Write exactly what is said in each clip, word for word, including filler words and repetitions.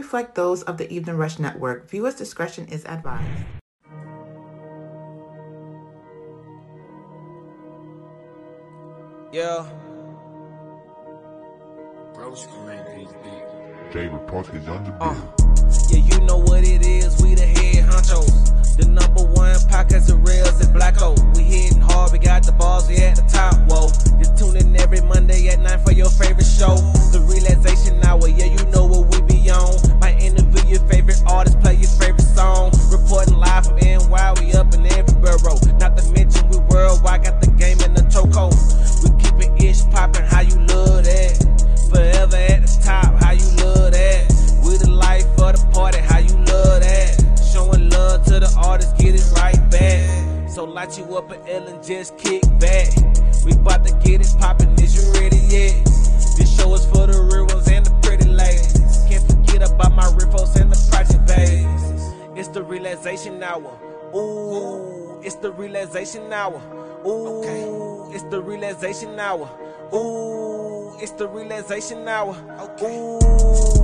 reflect those of the Evening Rush Network. Viewers' discretion is advised. Yeah. David Park is on the beat. Uh, yeah, you know what it is. We the head honchos. The number one podcast of rails and black hole. We hitting hard. We got the balls. We at the top. Whoa. Just tune in every Monday at nine for your favorite show. The Realization Hour. Yeah, you know what we be on. Might interview your favorite artist. Play your favorite song. Reporting live from N Y. We up in every borough. Not to mention we worldwide. Got the game in the chokehold. We keep it ish popping. How you love that? Forever at the top, how you love that? We the life of the party, how you love that? Showing love to the artists, get it right back. So light you up an L and just kick back. We bout to get it poppin', is you ready yet? This show is for the real ones and the pretty ladies. Can't forget about my riffos and the project babies. It's the Realization Hour. Ooh, it's the Realization Hour. Ooh, okay. It's the Realization Hour. Ooh, it's the Realization Hour. Okay. Ooh.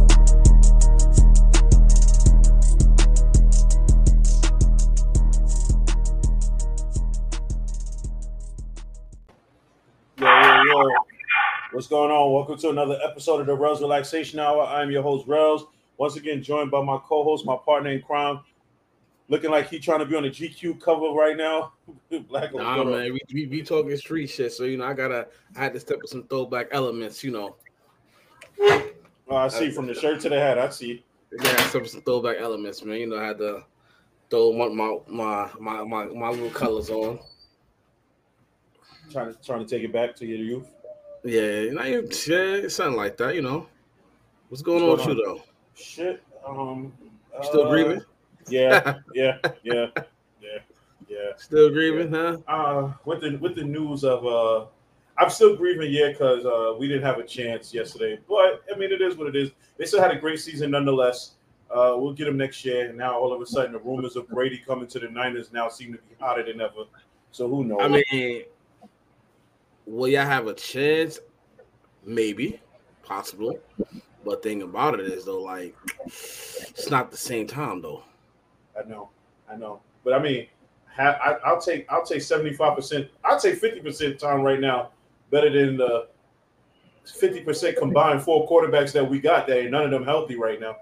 Yo, yo, yo. What's going on? Welcome to another episode of the Rels Relaxation Hour. I'm your host, Rels. Once again, joined by my co-host, my partner in crime. Looking like he's trying to be on the G Q cover right now. Black nah, man, we, we we talking street shit, so you know I gotta I had to step with some throwback elements, you know. Oh, I see from the shirt to the hat. I see. Yeah, step with some throwback elements, man. You know, I had to throw my my my my my, my little colors on. Trying to trying to take it back to your youth. Yeah, not even, yeah, something like that, you know. What's going What's on going with on? you though? Shit. Um. You still uh, grieving? Yeah, yeah, yeah, yeah, yeah. Still grieving, yeah. huh? Uh, with the with the news of uh, I'm still grieving, yeah, because uh, we didn't have a chance yesterday. But I mean, it is what it is. They still had a great season nonetheless. Uh, we'll get them next year. And now all of a sudden, the rumors of Brady coming to the Niners now seem to be hotter than ever. So who knows? I mean, will y'all have a chance? Maybe, possible. But thing about it is though, like, it's not the same time though. I know, I know, but I mean, ha- I, I'll take I'll take seventy-five percent. I'll take fifty percent time right now, better than the fifty percent combined four quarterbacks that we got. That ain't none of them healthy right now.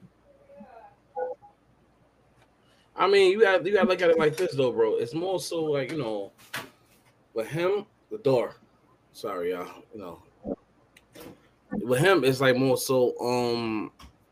I mean, you got you got to look at it like this though, bro. It's more so like, you know, with him, the door. Sorry, y'all. You know, with him, it's like more so. Um.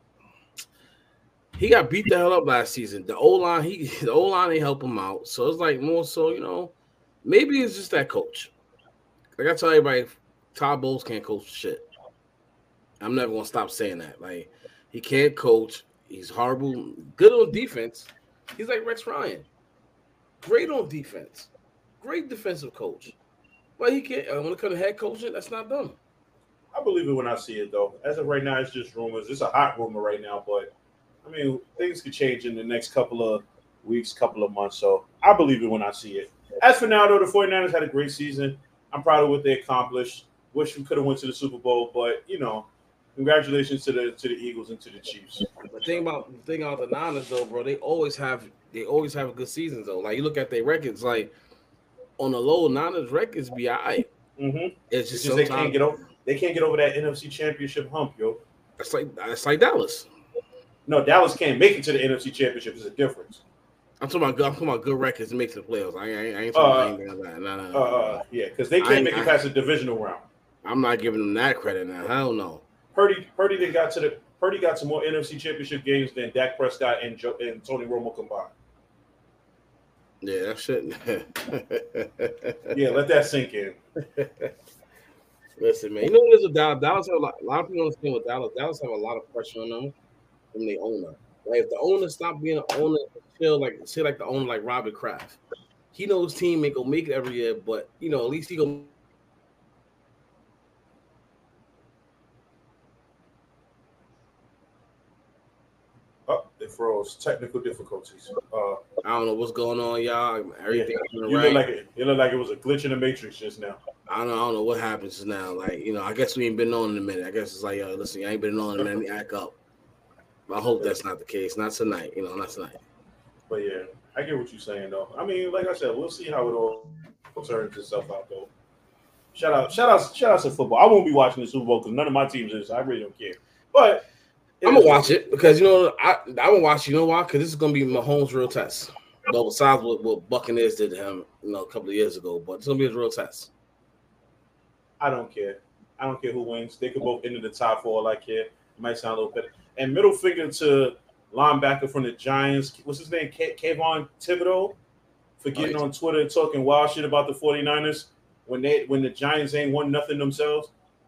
He got beat the hell up last season. The O-line, he the O-line ain't help him out. So it's like more so, you know, maybe it's just that coach. Like I tell everybody, Todd Bowles can't coach shit. I'm never gonna stop saying that. Like, he can't coach. He's horrible. Good on defense. He's like Rex Ryan. Great on defense. Great defensive coach. But he can't. Uh, when it comes to head coaching, that's not done. I believe it when I see it, though. As of right now, it's just rumors. It's a hot rumor right now, but I mean, things could change in the next couple of weeks, couple of months. So I believe it when I see it. As for now, though, the 49ers had a great season. I'm proud of what they accomplished. Wish we could have went to the Super Bowl, but, you know, congratulations to the to the Eagles and to the Chiefs. The thing about the thing about the Niners, though, bro, they always have they always have good seasons, though. Like, you look at their records, like, on the low, Niners records be all right. Mm-hmm. It's just, it's just they can't get over they can't get over that N F C Championship hump, yo. It's like it's like Dallas. No, Dallas can't make it to the N F C Championship. There's a difference. I'm talking about, I'm talking about good records and makes the playoffs. I ain't, I ain't talking uh, about anything like that. No, no, no. Uh, yeah, because they can't make it past the divisional round. I'm not giving them that credit now. Hell no. Purdy, Purdy, they got to the Purdy got to more N F C Championship games than Dak Prescott and Joe, and Tony Romo combined. Yeah, that shit. Yeah, let that sink in. Listen, man. You know what it is with Dallas? Dallas have a lot, a lot of people understand with Dallas. Dallas have a lot of pressure on them from the owner. Like, if the owner stop being an owner, chill like say like the owner like Robert Kraft. He knows his team ain't gonna make it every year, but you know, at least he gonna. Oh, it froze. Technical difficulties. Uh, I don't know what's going on, y'all. Everything. Yeah, you right. look like it. You look like it was a glitch in the matrix just now. I don't know. I don't know what happens now. Like, you know, I guess we ain't been on in a minute. I guess it's like, yo, listen, I ain't been on in a minute. Let me act up. I hope that's not the case. Not tonight. You know, not tonight. But yeah, I get what you're saying though. I mean, like I said, we'll see how it all turns itself out though. Shout out, shout out, shout out to football. I won't be watching the Super Bowl because none of my teams is. I really don't care. But I'm gonna watch it because you know I I gonna watch. You know why? Because this is gonna be Mahomes' real test. But besides what, what Buccaneers did to him, you know, a couple of years ago, but it's gonna be his real test. I don't care. I don't care who wins. They could both enter the top four. All I care. It might sound a little better. And middle finger to linebacker from the Giants. What's his name? K- Kayvon Thibodeau for getting on Twitter and talking wild shit about the 49ers when they when the Giants ain't won nothing themselves.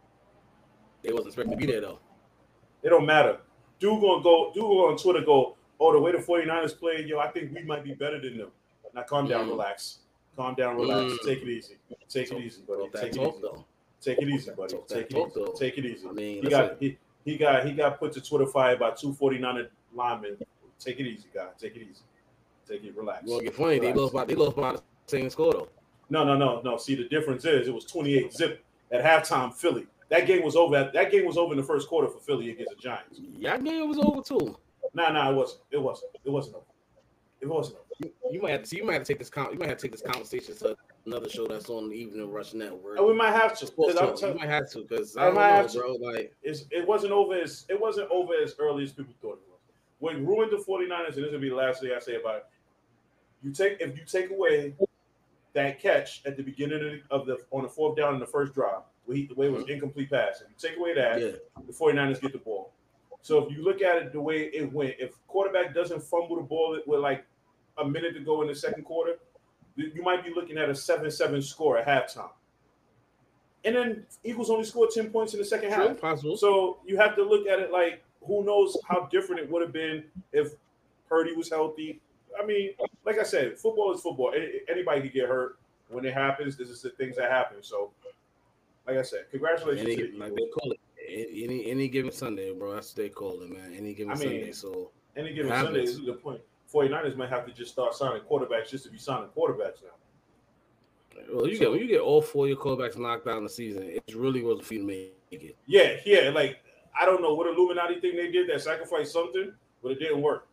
They wasn't expecting to be there though. It don't matter. Dude gonna go. Dude go on Twitter go. Oh, the way the 49ers played, yo, I think we might be better than them. Now calm down, mm. relax. Calm down, relax. Mm. Take it easy. Take it easy, buddy. Take it easy. Though. Take it easy, buddy. Take it easy. Take it easy. I mean, he got he, he got he got put to Twitter fire by two 49er linemen. Take it easy, guy. Take it easy. Take it, relax. You won't get funny. Relax. They lost by they lost by the same score though. No, no, no, no. See, the difference is it was twenty-eight zip at halftime. Philly. That game was over. That game was over in the first quarter for Philly against the Giants. Yeah, that game was over too. Nah, nah, it wasn't. It wasn't. It wasn't over. It wasn't over. You, you might have to see. You might have to take this. You might have to take this conversation to another show that's on the Evening Rush Network. And we might have to. Tell, you might have to because I don't know, bro. Like it's, it wasn't over as it wasn't over as early as people thought it was. What ruined the 49ers, and this will be the last thing I say about it. You take if you take away that catch at the beginning of the, of the on the fourth down in the first drive, where he, the way it was incomplete pass. If you take away that, yeah. the 49ers get the ball. So if you look at it the way it went, if quarterback doesn't fumble the ball with like a minute to go in the second quarter, you might be looking at a seven seven score at halftime. And then Eagles only scored ten points in the second True, half. Possible. So you have to look at it like, who knows how different it would have been if Purdy was healthy. I mean, like I said, football is football. Anybody can get hurt. When it happens, this is the things that happen. So, like I said, congratulations any, to the like they call it any any given Sunday, bro. That's what they call it, man. Any given I mean, Sunday. So any given Sunday is a good point. 49ers might have to just start signing quarterbacks just to be signing quarterbacks now. Well, you so, get when you get all four of your quarterbacks knocked out in the season, it's really was for you to make it. Yeah, yeah. Like I don't know what Illuminati thing they did that sacrificed something, but it didn't work.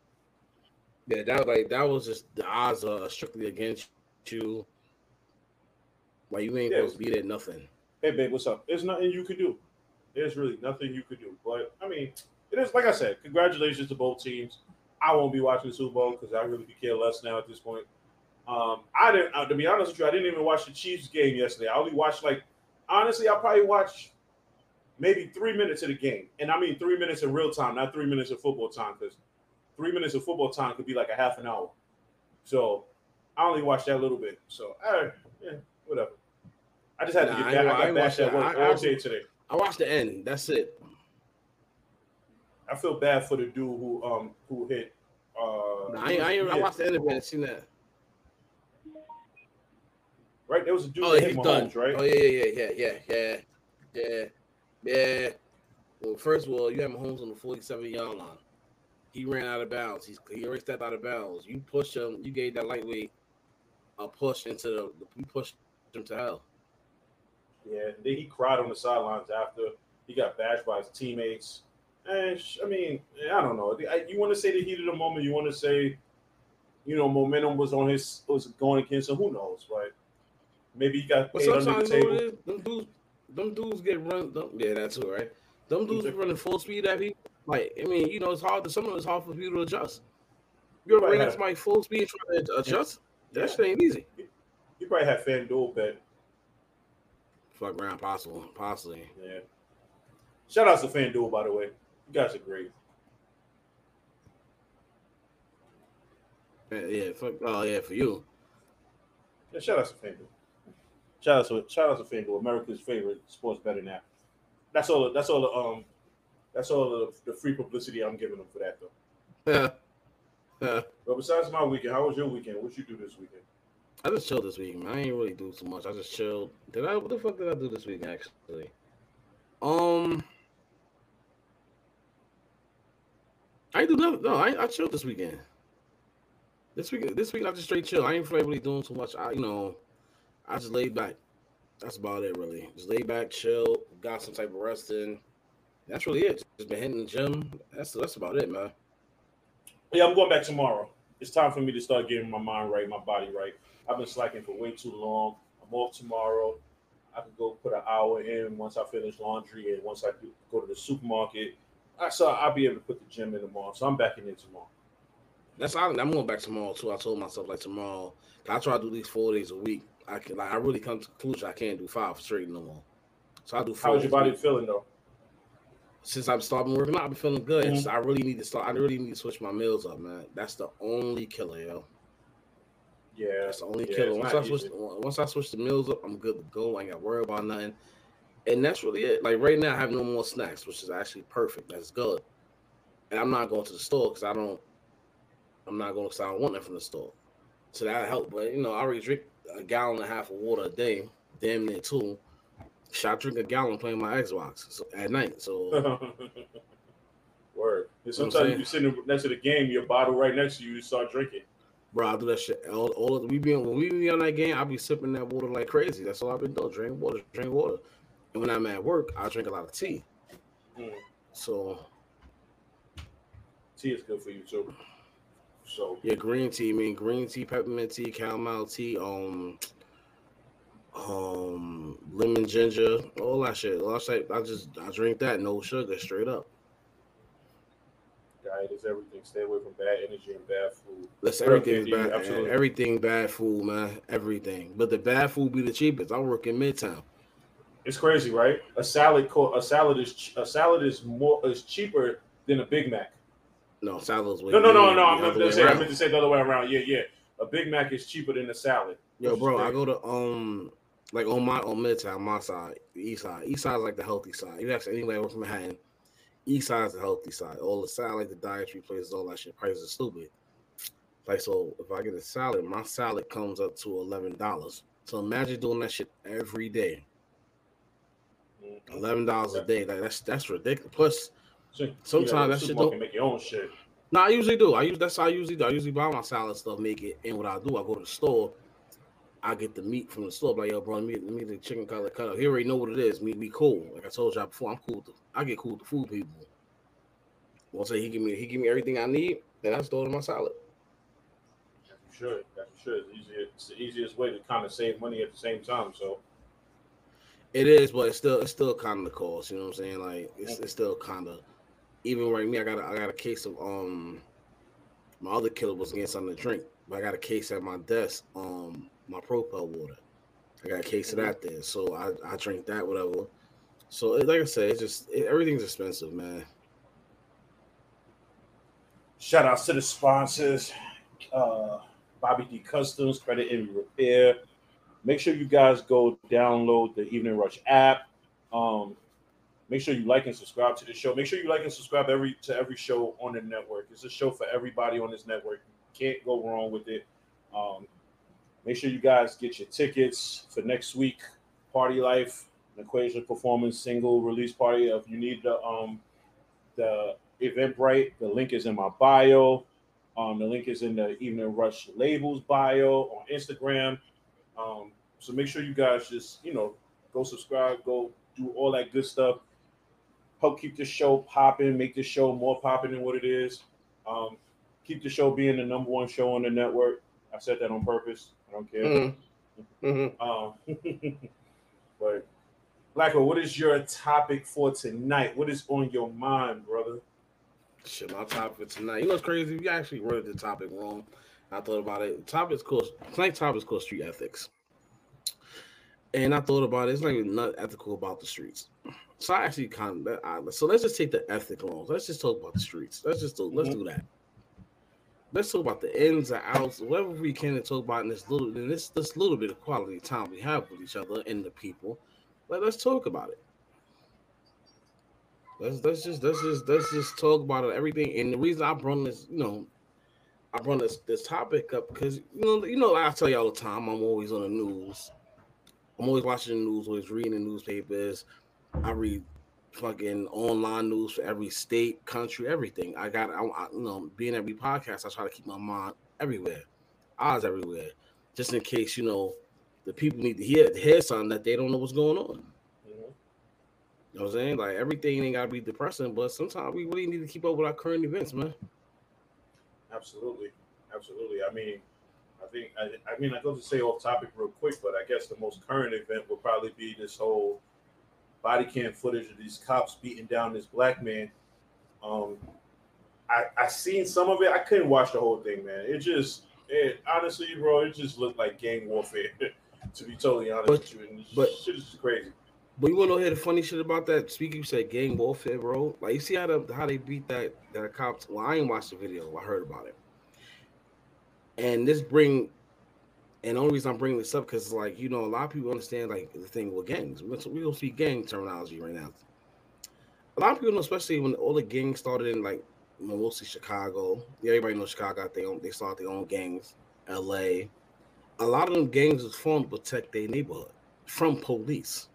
Yeah, that like that was just the odds are strictly against you. Why you ain't yeah. supposed to be there? Nothing. Hey, babe, what's up? There's nothing you could do. There's really nothing you could do. But I mean, it is like I said. Congratulations to both teams. I won't be watching the Super Bowl because I really could care less now at this point. Um, I didn't. Uh, to be honest with you, I didn't even watch the Chiefs game yesterday. I only watched like honestly, I probably watched maybe three minutes of the game, and I mean three minutes in real time, not three minutes of football time, because three minutes of football time could be like a half an hour. So I only watched that little bit. So uh, yeah, whatever. I just had nah, to get back. I, I got bashed at work all day today. I watched the end. That's it. I feel bad for the dude who um who hit. Uh, nah, I, I, I watched the end of it. Seen that. Right, there was a dude. Oh, that he's hit done. Mahomes, right? Oh yeah, yeah, yeah, yeah, yeah, yeah, yeah. Well, first of all, you had Mahomes on the forty-seven yard line. He ran out of bounds. He's, he already stepped out of bounds. You pushed him. You gave that lightweight a push into the. You pushed him to hell. Yeah, then he cried on the sidelines after he got bashed by his teammates. And I mean, I don't know. You want to say the heat of the moment. You want to say, you know, momentum was on his was going against him. Who knows? But maybe he got paid under the table. Them dudes, them dudes get run. Them, yeah, that's all right. Them dudes running full speed at people. Like, I mean, you know, it's hard. To, some of it's hard for people to adjust. You ever ran somebody full speed trying to adjust? Yeah. That shit ain't easy. You probably have FanDuel bet. Fuck around, possible, possibly. Yeah. Shout out to FanDuel, by the way. You guys are great. Yeah, yeah, fuck. Oh yeah, for you. Yeah, shout out to FanDuel. Shout out to shout out to FanDuel, America's favorite sports betting app. That's all. That's all. The, um, that's all the, the free publicity I'm giving them for that, though. Yeah. Yeah. But besides my weekend, how was your weekend? What you do this weekend? I just chilled this week, man. I ain't really do too much. I just chilled. Did I? What the fuck did I do this week, actually? Um, I ain't do nothing. No, I, I chilled this weekend. This week, this week I just straight chill. I ain't really doing too much. I, you know, I just laid back. That's about it, really. Just laid back, chill, got some type of rest in. That's really it. just been hitting the gym. That's that's about it, man. Yeah, I'm going back tomorrow. It's time for me to start getting my mind right, my body right. I've been slacking for way too long. I'm off tomorrow. I can go put an hour in once I finish laundry and once I do, go to the supermarket. I so I'll be able to put the gym in tomorrow. So I'm back in there tomorrow. That's I'm going back tomorrow too. I told myself like tomorrow. I try to do these four days a week. I can like I really come to the conclusion I can't do five straight no more. So I do four. How's your body feeling though? Since I've started working out, I've been feeling good. Mm-hmm. So I really need to start. I really need to switch my meals up, man. That's the only killer, yo. Yeah, that's the only yeah, killer. Once I switch, once I switch the meals up, I'm good to go. I ain't got to worry about nothing. And that's really it. Like right now, I have no more snacks, which is actually perfect. That's good. And I'm not going to the store because I don't. I'm not going because I don't want that from the store. So that helped. But you know, I already drink a gallon and a half of water a day, damn near two. Should I drink a gallon playing my Xbox so, at night? So word. And sometimes you be sitting next to the game, your bottle right next to you, you start drinking. Bro, I do that shit. All, all of the, we be on, when we be on that game, I be sipping that water like crazy. That's all I've been doing. Drink water, drink water. And when I'm at work, I drink a lot of tea. Mm. So tea is good for you too. So yeah, green tea. I mean, green tea, peppermint tea, chamomile tea, um, um, lemon ginger, all that shit. All that shit. I just I drink that, no sugar, straight up. Diet is everything. Stay away from bad energy and bad food. That's everything bad. Absolutely. Everything bad food, man. Everything. But the bad food be the cheapest. I work in Midtown. It's crazy, right? A salad, a salad is a salad is more is cheaper than a Big Mac. No, salad is way. No, no, no, no. I'm meant to say I meant to say the other way around. Yeah, yeah. A Big Mac is cheaper than a salad. Yo, bro, I go to um like on my on Midtown, my side, the east side. East side is like the healthy side. You ask anywhere from Manhattan. East side is the healthy side. All the salad, like the dietary places, all that shit, prices are stupid. Like, so if I get a salad, my salad comes up to eleven dollars. So imagine doing that shit every day. eleven dollars a day. Like, that's that's ridiculous. Plus, sometimes yeah, that shit don't make your own shit. No, I usually do. I use that's how I usually do. I usually buy my salad stuff, make it, and what I do, I go to the store. I get the meat from the store. Like, yo, bro, let me, let me the chicken cutlet cut up. He already know what it is. Meat be cool. Like I told y'all before, I'm cool. To, I get cool with the food people. Once he give me, he give me everything I need, then I just throw it in my salad. That's for sure. That's for sure. It's, easier, it's the easiest way to kind of save money at the same time. So it is, but it's still, it's still kind of the cost. You know what I'm saying? Like, it's, it's still kind of. Even right me, I got, a, I got a case of um. My other killer was getting something to drink, but I got a case at my desk. Um. My Propel water. I got a case of that there. So I, I drink that, whatever. So like I said, it's just it, everything's expensive, man. Shout outs to the sponsors. Uh, Bobby D Customs, Credit and Repair. Make sure you guys go download the Evening Rush app. Um, make sure you like and subscribe to the show. Make sure you like and subscribe every to every show on the network. It's a show for everybody on this network. You can't go wrong with it. Um, Make sure you guys get your tickets for next week. Party Life, an Equation Performance single release party. If you need the um the Eventbrite, the link is in my bio. Um, the link is in the Evening Rush Labels bio on Instagram. Um, so make sure you guys just you know go subscribe, go do all that good stuff. Help keep the show popping, make the show more popping than what it is. Um, keep the show being the number one show on the network. I said that on purpose. I don't care. Mm-hmm. Mm-hmm. Um, but Blacko, what is your topic for tonight? What is on your mind, brother? Shit, my topic for tonight. You know what's crazy? We actually wrote the topic wrong. I thought about it. The topic is called tonight's topic is called street ethics. And I thought about it. It's like not ethical about the streets. So I actually kind of I, so let's just take the ethical ones. Let's just talk about the streets. Let's just do, let's mm-hmm. do that. Let's talk about the ins and outs, whatever we can, to talk about in this little, in this this little bit of quality time we have with each other and the people. But let's talk about it. Let's let's just let's just let's just talk about it, everything. And the reason I brought this, you know, I brought this this topic up because you know, you know, I tell you all the time, I'm always on the news. I'm always watching the news, always reading the newspapers. I read fucking online news for every state, country, everything. I got, I, I, you know, being every podcast, I try to keep my mind everywhere, eyes everywhere, just in case, you know, the people need to hear hear something that they don't know what's going on. Mm-hmm. You know what I'm saying? Like everything ain't gotta be depressing, but sometimes we really need to keep up with our current events, man. Absolutely, absolutely. I mean, I think I, I mean I go to say off topic real quick, but I guess the most current event would probably be this whole body cam footage of these cops beating down this black man. Um, I I seen some of it. I couldn't watch the whole thing, man. It just it honestly, bro, it just looked like gang warfare. To be totally honest but, with you, and but shit is just crazy. But you want to hear the funny shit about that? Speaking, you said gang warfare, bro. Like you see how the, how they beat that that cops. Well, I ain't watched the video. I heard about it, and this bring. And the only reason I'm bringing this up because, like, you know, a lot of people understand like the thing with gangs. We're gonna, we're gonna see gang terminology right now. A lot of people know, especially when all the gangs started in like mostly Chicago. Yeah, everybody knows Chicago got their own. They started their own gangs. L A. A lot of them gangs was formed to protect their neighborhood from police.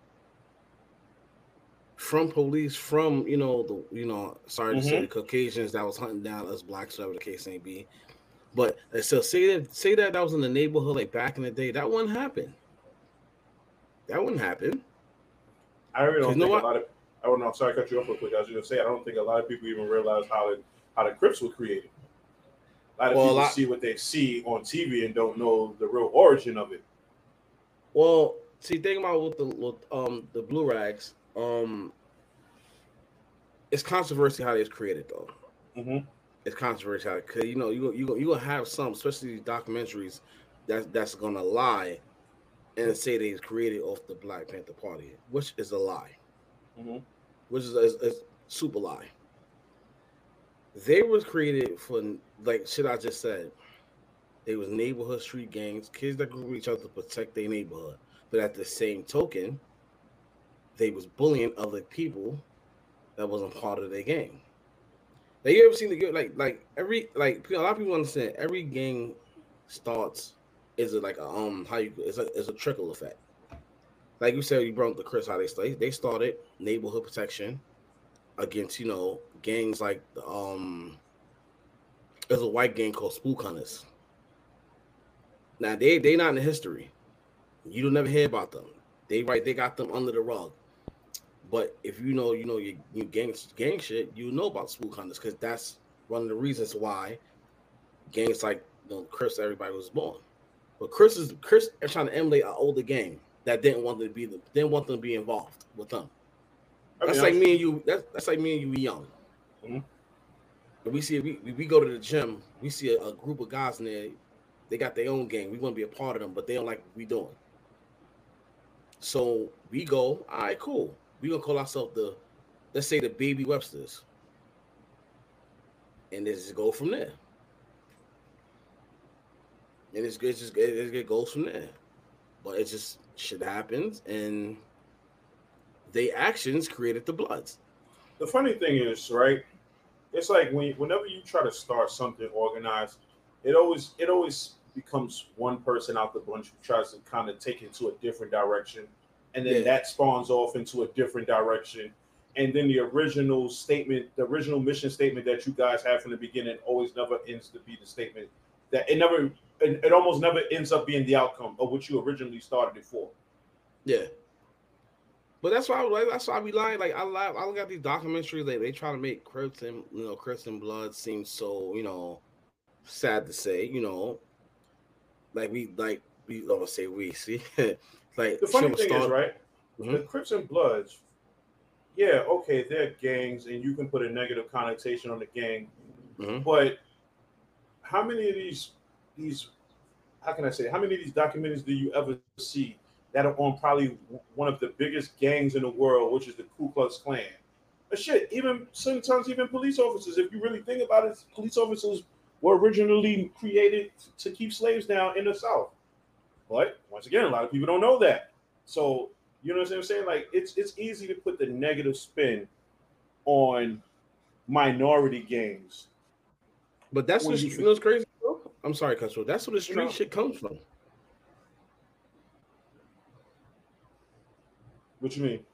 From police, from you know the you know, sorry to mm-hmm. say the Caucasians that was hunting down us blacks, whatever the case may be. But so say that say that that was in the neighborhood like back in the day, that wouldn't happen. That wouldn't happen. I really don't think a lot of. I don't know. Sorry, I cut you off real quick. I was going to say I don't think a lot of people even realize how the how the Crips were created. A lot of well, people lot, see what they see on T V and don't know the real origin of it. Well, see, think about with the with, um the Blue Rags. Um, it's controversial how it's created, though. Mm-hmm. It's controversial because you know you you you gonna have some, especially these documentaries, that that's gonna lie and say they was created off the Black Panther Party, which is a lie, mm-hmm. which is a, a super lie. They was created for like shit I just said. They was neighborhood street gangs, kids that grew with each other to protect their neighborhood, but at the same token, they was bullying other people that wasn't part of their gang. Now, you ever seen the like like every like a lot of people understand every gang starts is a, like a um how you it's a it's a trickle effect. Like you said, you brought up the Chris how they started. They started neighborhood protection against you know gangs like the um there's a white gang called Spook Hunters. Now they they not in the history. You don't never hear about them. They right they got them under the rug. But if you know, you know your, your gang gang shit, you know about Spook Hunters because that's one of the reasons why gangs like you know, Chris, everybody was born. But Chris is Chris is trying to emulate an older gang that didn't want them to be the, didn't want them to be involved with them. That's like me and you. That's that's like me and you young. Mm-hmm. And we see we we go to the gym, we see a, a group of guys in there. They got their own gang. We want to be a part of them, but they don't like what we doing. So we go, all right, cool. We gonna call ourselves the, let's say the Baby Websters, and this just go from there. And it's good, just it, it goes from there. But it just shit happens, and they actions created the Bloods. The funny thing is, right? It's like when whenever you try to start something organized, it always it always becomes one person out the bunch who tries to kind of take it to a different direction. And then yeah. that spawns off into a different direction. And then the original statement, the original mission statement that you guys have from the beginning always never ends to be the statement that it never, it, it almost never ends up being the outcome of what you originally started it for. Yeah. But that's why I, that's why I be lying. Like I lie, I look at these documentaries, like they try to make Crips and you know Crips and Blood seem so, you know, sad to say, you know, like we like we don't say we see like the funny thing start, is right mm-hmm. the Crips and Bloods, yeah, okay, they're gangs and you can put a negative connotation on the gang, mm-hmm. but how many of these these how can I say how many of these documentaries do you ever see that are on probably one of the biggest gangs in the world, which is the Ku Klux Klan? But shit, even sometimes even police officers, if you really think about it, police officers were originally created to keep slaves down in the South. But once again, a lot of people don't know that. So, you know what I'm saying? Like, it's it's easy to put the negative spin on minority gangs. But that's what you, you know what's crazy, bro? I'm sorry, Cutthroat. That's where the street you know, shit comes from. What you mean?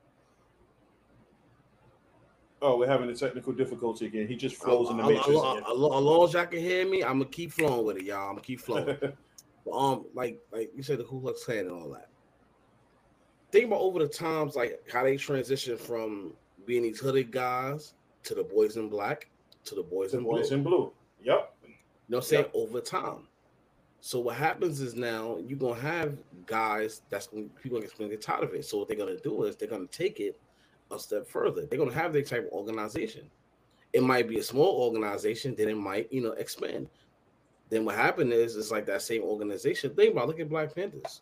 Oh, we're having a technical difficulty again. He just froze in the matrix again. As long as y'all can hear me, I'm gonna keep flowing with it, y'all. I'm gonna keep flowing. um, like like you said, the Ku Klux Klan and all that. think about over the times, like how they transitioned from being these hooded guys to the boys in black to the boys The in boys blue. in blue. Yep. You know what I'm saying? Yep. Over time. So what happens is now you're gonna have guys that's going people are going to get tired of it. So what they're gonna do is they're gonna take it a step further. They're gonna have their type of organization. It might be a small organization, then it might, you know, expand. Then what happened is it's like that same organization. Think about look at Black Panthers.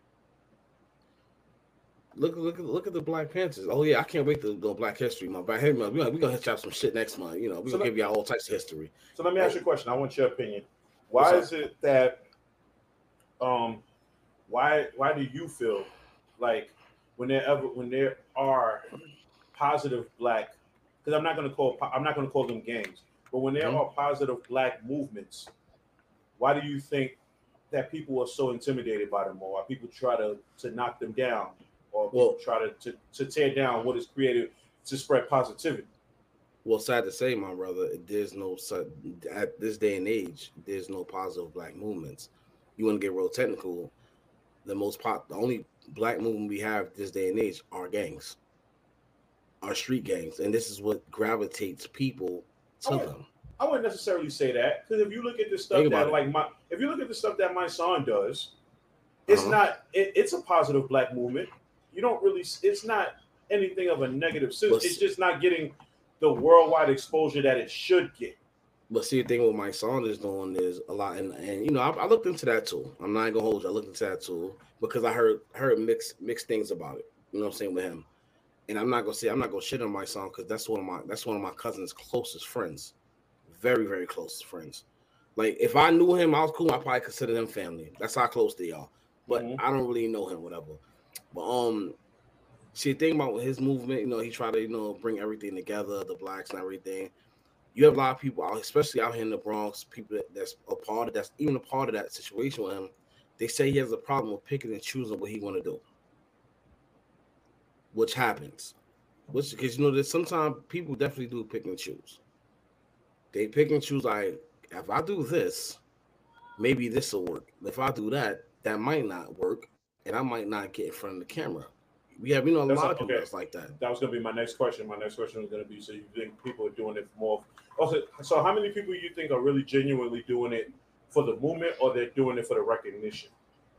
Look, look, look at the Black Panthers. Oh yeah, I can't wait to go Black History Month. Black History Month. We're gonna, we gonna hit y'all some shit next month. You know, we're So gonna let- give y'all all types of history. So let me ask you a question. I want your opinion. Why What's is it that um why why do you feel like when there ever when there are positive black, because I'm not gonna call I'm not gonna call them gangs, but when there Mhm. are positive black movements, why do you think that people are so intimidated by them, or why people try to to knock them down, or people Well- try to, to to tear down what is created to spread positivity? Well, sad to say, my brother, there's no su- at this day and age, there's no positive black movements. You want to get real technical? The most pop, the only black movement we have this day and age are gangs, are street gangs, and this is what gravitates people to Oh, yeah. them. I wouldn't necessarily say that, because if you look at the stuff Think about that it. like my if you look at the stuff that my son does, it's Uh-huh. not it, it's a positive black movement. You don't really it's not anything of a negative sense. But- It's just not getting the worldwide exposure that it should get. But see, the thing with my son is doing is a lot, and, and you know, I, I looked into that too. I'm not gonna hold you. I looked into that too because I heard heard mixed mixed things about it. You know what I'm saying with him, and I'm not gonna say I'm not gonna shit on my son because that's one of my that's one of my cousin's closest friends, very very close friends. Like if I knew him, I was cool. I probably consider them family. That's how close they are. But Mhm. I don't really know him, whatever. But um, see, the thing about his movement, you know, he tried to you know bring everything together, the blacks and everything. You have a lot of people out, especially out here in the Bronx, people that, that's a part of that's even a part of that situation with him. They say he has a problem with picking and choosing what he want to do, which happens. Which because you know that sometimes people definitely do pick and choose. They pick and choose. Like if I do this, maybe this will work. If I do that, that might not work, and I might not get in front of the camera. We have you know a That's lot a- of people okay. that's like that. That was going to be my next question. My next question was going to be: so you think people are doing it for more? Also, so how many people you think are really genuinely doing it for the movement, or they're doing it for the recognition?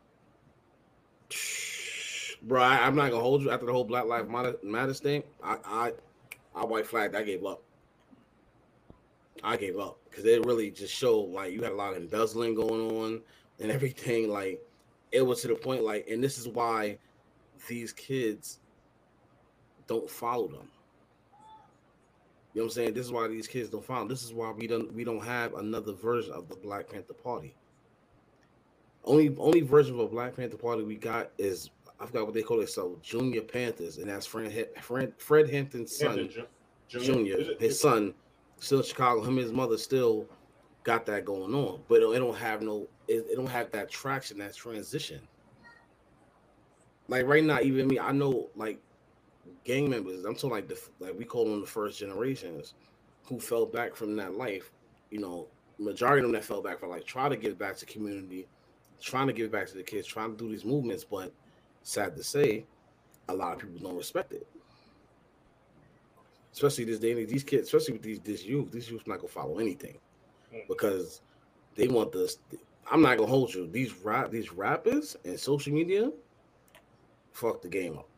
Bro, I, I'm not gonna hold you after the whole Black Lives Matter, Matters thing. I, I, I white flagged. I gave up. I gave up because it really just showed like you had a lot of embezzling going on and everything. Like it was to the point like, and this is why these kids don't follow them. You know what I'm saying? This is why these kids don't follow. This is why we don't we don't have another version of the Black Panther Party. Only only version of a Black Panther Party we got is I forgot what they call it. So Junior Panthers, and that's Fred Fred Fred Hampton's son, Hampton Ju- Junior, Is it- his son, still in Chicago. Him and his mother still got that going on, but it don't have no. It, it don't have that traction, that transition. Like right now, even me, I know like gang members. I'm talking like the like we call them the first generations who fell back from that life. You know, majority of them that fell back from like try to give back to community, trying to give back to the kids, trying to do these movements, but sad to say, a lot of people don't respect it. Especially this day and age, these kids, especially with these this youth, these youth not gonna follow anything because they want this. I'm not gonna hold you. These rap, these rappers and social media, fuck the game up.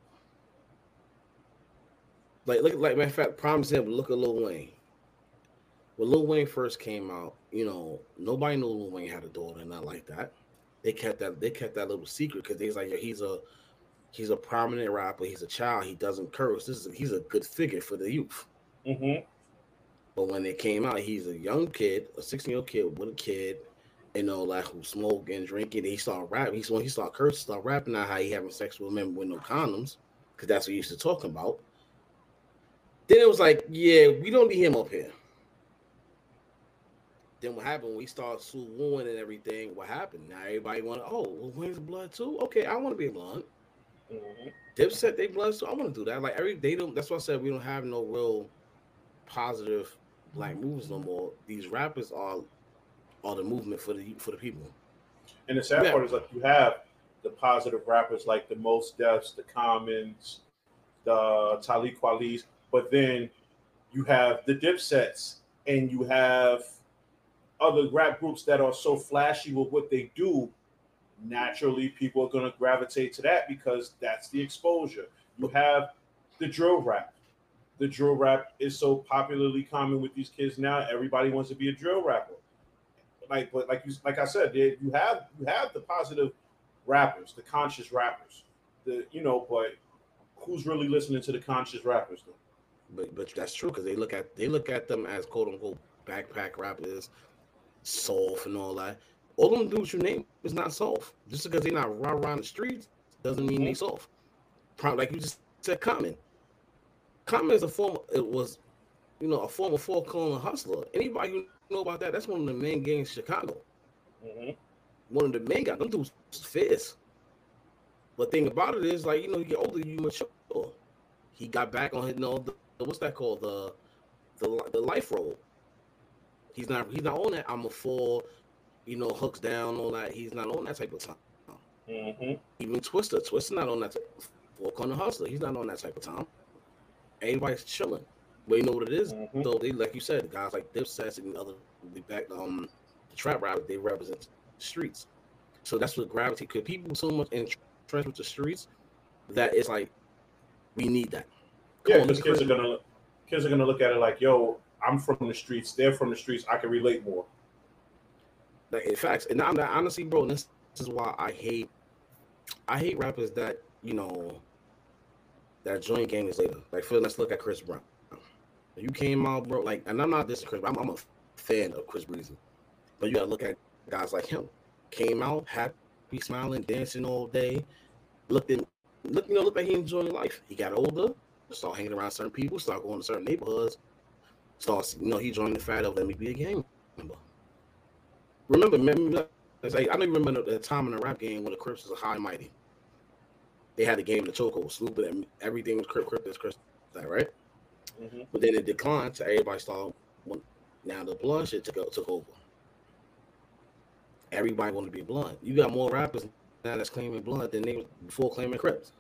Like look, like matter of fact, prime example. Look at Lil Wayne. When Lil Wayne first came out, you know, nobody knew Lil Wayne had a daughter, not like that. They kept that. They kept that little secret because they's like, yeah, he's a he's a prominent rapper. He's a child. He doesn't curse. This is a, he's a good figure for the youth. Mhm. But when it came out, he's a young kid, a sixteen-year-old kid with a kid, you know, like who smoke and drink, and he started rapping. He's when he started cursing, started rapping out how he having sex with women with no condoms, because that's what he used to talk about. Then it was like, yeah, we don't need him up here. Then what happened when we started Sue Wooing and everything? What happened? Now everybody want to, oh, well, Wayne's blood too? Okay, I want to be a blood. Mhm. Dipset they blood, so I want to do that. Like every they don't. That's why I said we don't have no real positive black moves no more. These rappers are are the movement for the for the people. And the sad Yeah. part is like you have the positive rappers like the Most Defs, the Commons, the Talib Kweli's, but then you have the Dipsets and you have other rap groups that are so flashy with what they do. Naturally, people are going to gravitate to that because that's the exposure. You have the drill rap. The drill rap is so popularly common with these kids now. Everybody wants to be a drill rapper. Like, but like you, like I said, you have you have the positive rappers, the conscious rappers. The you know, but who's really listening to the conscious rappers though? But but that's true because they look at they look at them as quote unquote backpack rappers, soft and all that. All them dudes you name is not soft. Just because they're not rah around the streets doesn't mean mm-hmm. they soft. Like you just said, Common. Common is a former. It was, you know, a former four-corner hustler. Anybody who know about that? That's one of the main gangs in Chicago. Mm-hmm. One of the main guys. Them dudes fierce. But thing about it is, like you know, you get older, you mature. He got back on his, you know, the, what's that called? The the the life road. He's not. He's not on that. I'm a four. You know, hooks down, all that. He's not on that type of time. Mm-hmm. Even Twister. Twister not on that type of four-corner hustler. He's not on that type of time. Everybody's chilling. But you know what it is? Mm-hmm. So they, like you said, guys like Dipsets and other the back um the trap rappers, they represent the streets. So that's what gravity could people so much entrenched with the streets that it's like we need that. Come yeah, because kids are gonna kids are gonna look at it like, yo, I'm from the streets, they're from the streets, I can relate more. Like in fact, and I'm honestly, bro, this, this is why I hate I hate rappers that, you know, that join gangs later. Like, for let's look at Chris Brown. You came out, bro, like, and I'm not dissing Chris Brown. I'm, I'm a fan of Chris Breezy. But you gotta look at guys like him. Came out, happy, smiling, dancing all day. Looked in, look, you know, looked like he enjoyed life. He got older, started hanging around certain people, started going to certain neighborhoods. Started, you know, he joined the fad of let me be a gang member. Remember, remember like, I don't even remember the time in the rap game when the Crips was high and mighty. They had the game in the chokehold, Snoop, and everything was Crip, Crip, this, Chris, that, right? Mm-hmm. But then it declined, so everybody started. Now the blood shit took, took over. Everybody wanted to be blood. You got more rappers now that's claiming blood than they was before claiming Crips.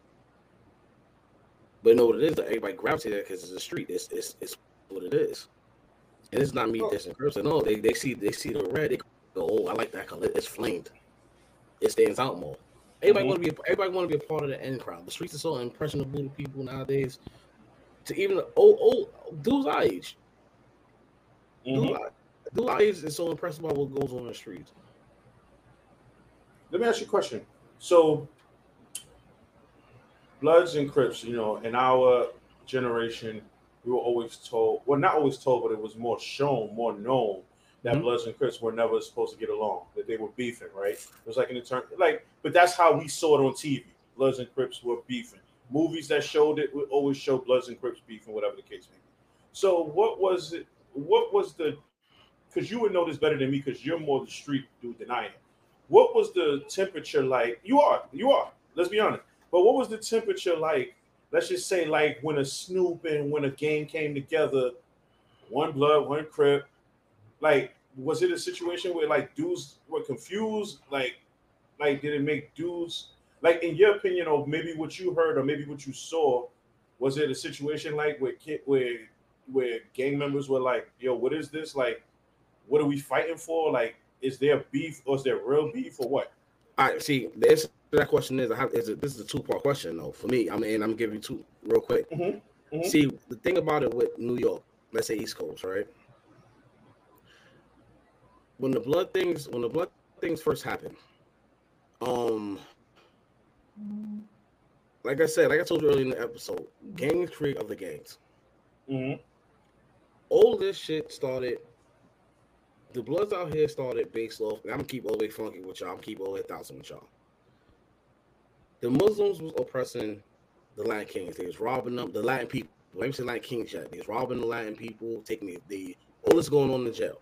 But you know what it is? That everybody grabs it because it's a street. It's, it's it's what it is, and it's not me dissing Crips. No, they they see they see the red. They go, oh, I like that color. It's flamed. It stands out more. Everybody mm-hmm. want to be. Everybody want to be a part of the end crowd. The streets are so impressionable to people nowadays. To even old old dudes our age. Mm-hmm. Dudes, dudes our age is so impressed by what goes on in the streets. Let me ask you a question. So, Bloods and Crips, you know, in our generation, we were always told, well, not always told, but it was more shown, more known that mm-hmm. Bloods and Crips were never supposed to get along, that they were beefing, right? It was like an eternal, like, but that's how we saw it on T V. Bloods and Crips were beefing. Movies that showed it would always show Bloods and Crips beefing, whatever the case may be. So, what was it? What was the? Because you would know this better than me, because you're more the street dude than I am. What was the temperature like? You are, you are. Let's be honest. But what was the temperature like? Let's just say, like when a Snoop and when a gang came together, one Blood, one Crip. Like, was it a situation where like dudes were confused? Like, like did it make dudes like, in your opinion, or maybe what you heard, or maybe what you saw? Was it a situation like where kid, where where gang members were like, "Yo, what is this? Like, what are we fighting for? Like, is there beef or is there real beef or what?" All right, see, the answer to that question is, I have, is a, this is a two-part question, though, for me. I mean, I'm giving you two real quick. Mm-hmm. Mm-hmm. See, the thing about it with New York, let's say East Coast, right? When the blood things, when the blood things first happened, um, like I said, like I told you earlier in the episode, gangs create other gangs. Mm-hmm. All this shit started. The Bloods out here started based off, and I'm gonna keep all the way funky with y'all. I'm gonna keep all the way a thousand with y'all. The Muslims was oppressing the Latin kings. They was robbing them, the Latin people. Let me say Latin kings yet. They was robbing the Latin people, taking the, the all this going on in jail.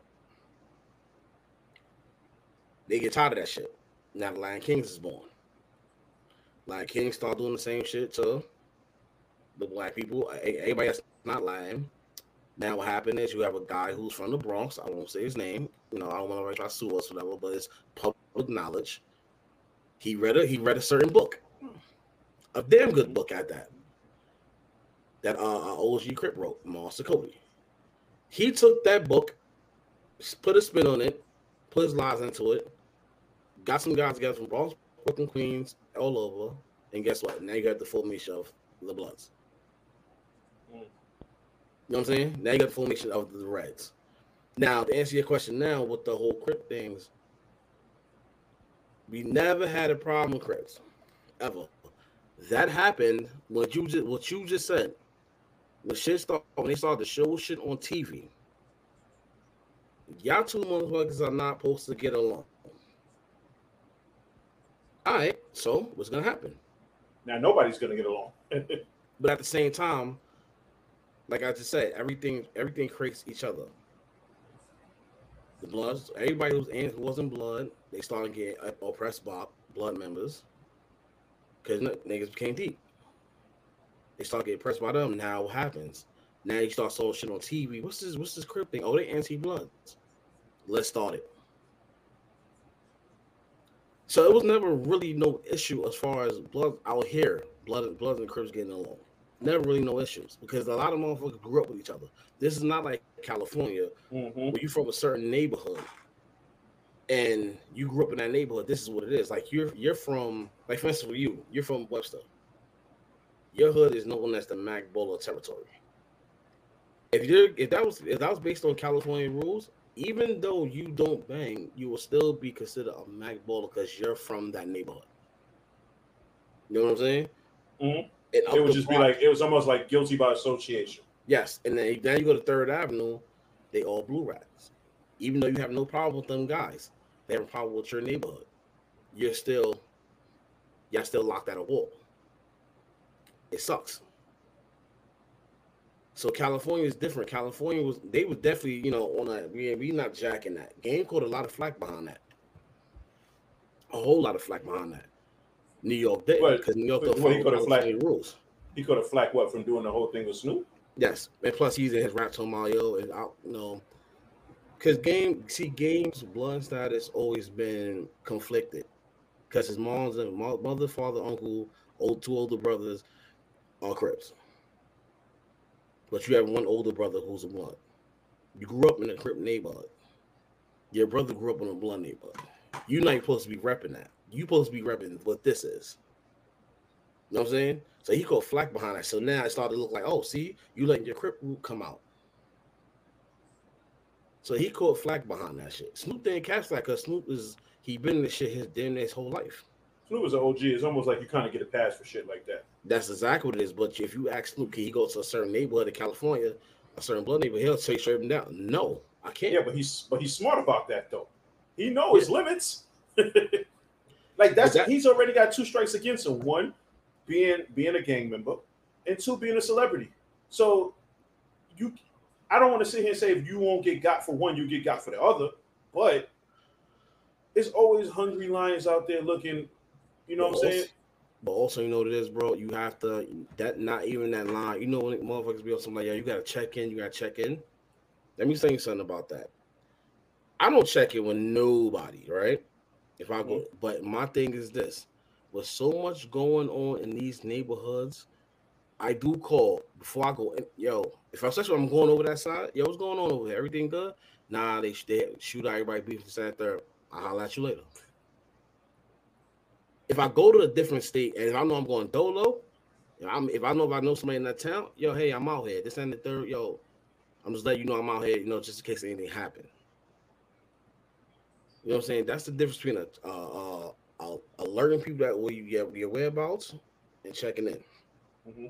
They get tired of that shit. Now the Latin Kings is born. Latin Kings start doing the same shit to the black people. Everybody that's not lying. Now what happened is you have a guy who's from the Bronx. I won't say his name. You know, I don't want to try to sue us or whatever, but it's public knowledge. He read a he read a certain book, a damn good book at that. That uh, uh O G Crip wrote, Master Cody. He took that book, put a spin on it, put his lies into it, got some guys together from Bronx, Brooklyn, Queens, all over, and guess what? Now you got the formation of the Bloods. Mm. You know what I'm saying? Now you got the formation of the Reds. Now, to answer your question now with the whole Crip things, we never had a problem with Crips, ever. That happened what you just what you just said. When shit started, when they started to show shit on T V, y'all two motherfuckers are not supposed to get along. All right, so what's gonna happen? Now nobody's gonna get along. But at the same time, like I just said, everything everything creates each other. The Bloods, everybody who's in, who wasn't Blood, they started getting oppressed by Blood members because niggas became deep. They start getting pressed by them. Now what happens? Now you start seeing shit on T V. What's this? What's this Crip thing? Oh, they anti-Bloods. Let's start it. So it was never really no issue as far as Blood out here. Blood, Bloods and Crips getting along. Never really no issues because a lot of motherfuckers grew up with each other. This is not like California, mm-hmm. where you from a certain neighborhood and you grew up in that neighborhood. This is what it is. Like you're you're from, like for instance, for you, you're from Webster. Your hood is known as the Mac Bowler territory. If you're if that was if that was based on California rules, even though you don't bang, you will still be considered a Mac Bowler because you're from that neighborhood. You know what I'm saying? Mm-hmm. It would just block, be like it was almost like guilty by association. Yes, and then then you go to Third Avenue, they all blue rats. Even though you have no problem with them guys, they have a problem with your neighborhood. You're still, you're still locked at a wall. It sucks. So California is different. California was they was definitely, you know, on that. We we not jacking that. Game caught a lot of flack behind that. A whole lot of flack behind that. New York did because New York don't follow California rules. He could have flack what from doing the whole thing with Snoop. Yes, and plus he's in his rap to Mario and out, you know, because game see Game's blood status always been conflicted because his mom's and mother, father, uncle, old two older brothers are Crips, but you have one older brother who's a Blood. You grew up in a Crip neighborhood. Your brother grew up in a Blood neighborhood. You're not supposed to be repping that. You supposed to be repping what this is. You know what I'm saying? So he caught flack behind that. So now it started to look like, oh, see, you letting your Crip root come out. So he caught flack behind that shit. Snoop didn't catch flack because Snoop is he been in this shit his damn his whole life. Snoop is an O G. It's almost like you kind of get a pass for shit like that. That's exactly what it is. But if you ask Snoop, can he go to a certain neighborhood in California, a certain blood neighborhood, he'll say straight him down. No, I can't. Yeah, but he's but he's smart about that though. He knows yeah. his limits. Like that's that, he's already got two strikes against him. One, being being a gang member, and two, being a celebrity. So you, I don't want to sit here and say if you won't get got for one, you get got for the other. But it's always hungry lions out there looking. You know what I'm saying? But also, you know what it is, bro. You have to that not even that line. You know when motherfuckers be on something like, yeah, you gotta check in. You gotta check in. Let me say something about that. I don't check in with nobody, right? If I go, but my thing is this: with so much going on in these neighborhoods, I do call before I go in. Yo, if I'm especially when I'm going over that side, yo, what's going on over there? Everything good? Nah, they, they shoot out everybody beef and sat there. I'll holler at you later. If I go to a different state and if I know I'm going dolo, if, I'm, if I know if I know somebody in that town, yo, hey, I'm out here. This and the third, yo, I'm just letting you know I'm out here, you know, just in case anything happen. You know what I'm saying? That's the difference between a, uh, uh, uh, alerting people that where you get your whereabouts and checking in. Mm-hmm.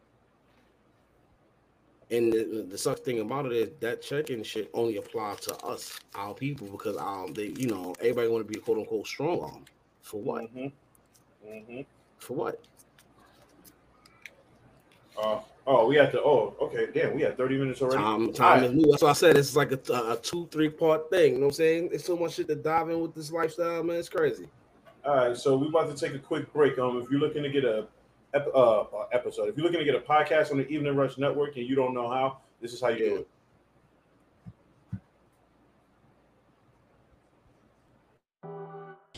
And the, the such thing about it is that check-in shit only applies to us, our people, because um, they, you know, everybody want to be a quote unquote strong arm. For what? Mm-hmm. Mm-hmm. For what? Uh, oh, we had to. Oh, okay. Damn, we had thirty minutes already. Time, time is new. That's why I said it's like a, a two, three part thing. You know what I'm saying? It's so much shit to dive in with this lifestyle, man. It's crazy. All right, so we're about to take a quick break. Um, if you're looking to get a uh, episode, if you're looking to get a podcast on the Evening Rush Network and you don't know how, this is how you yeah. do it.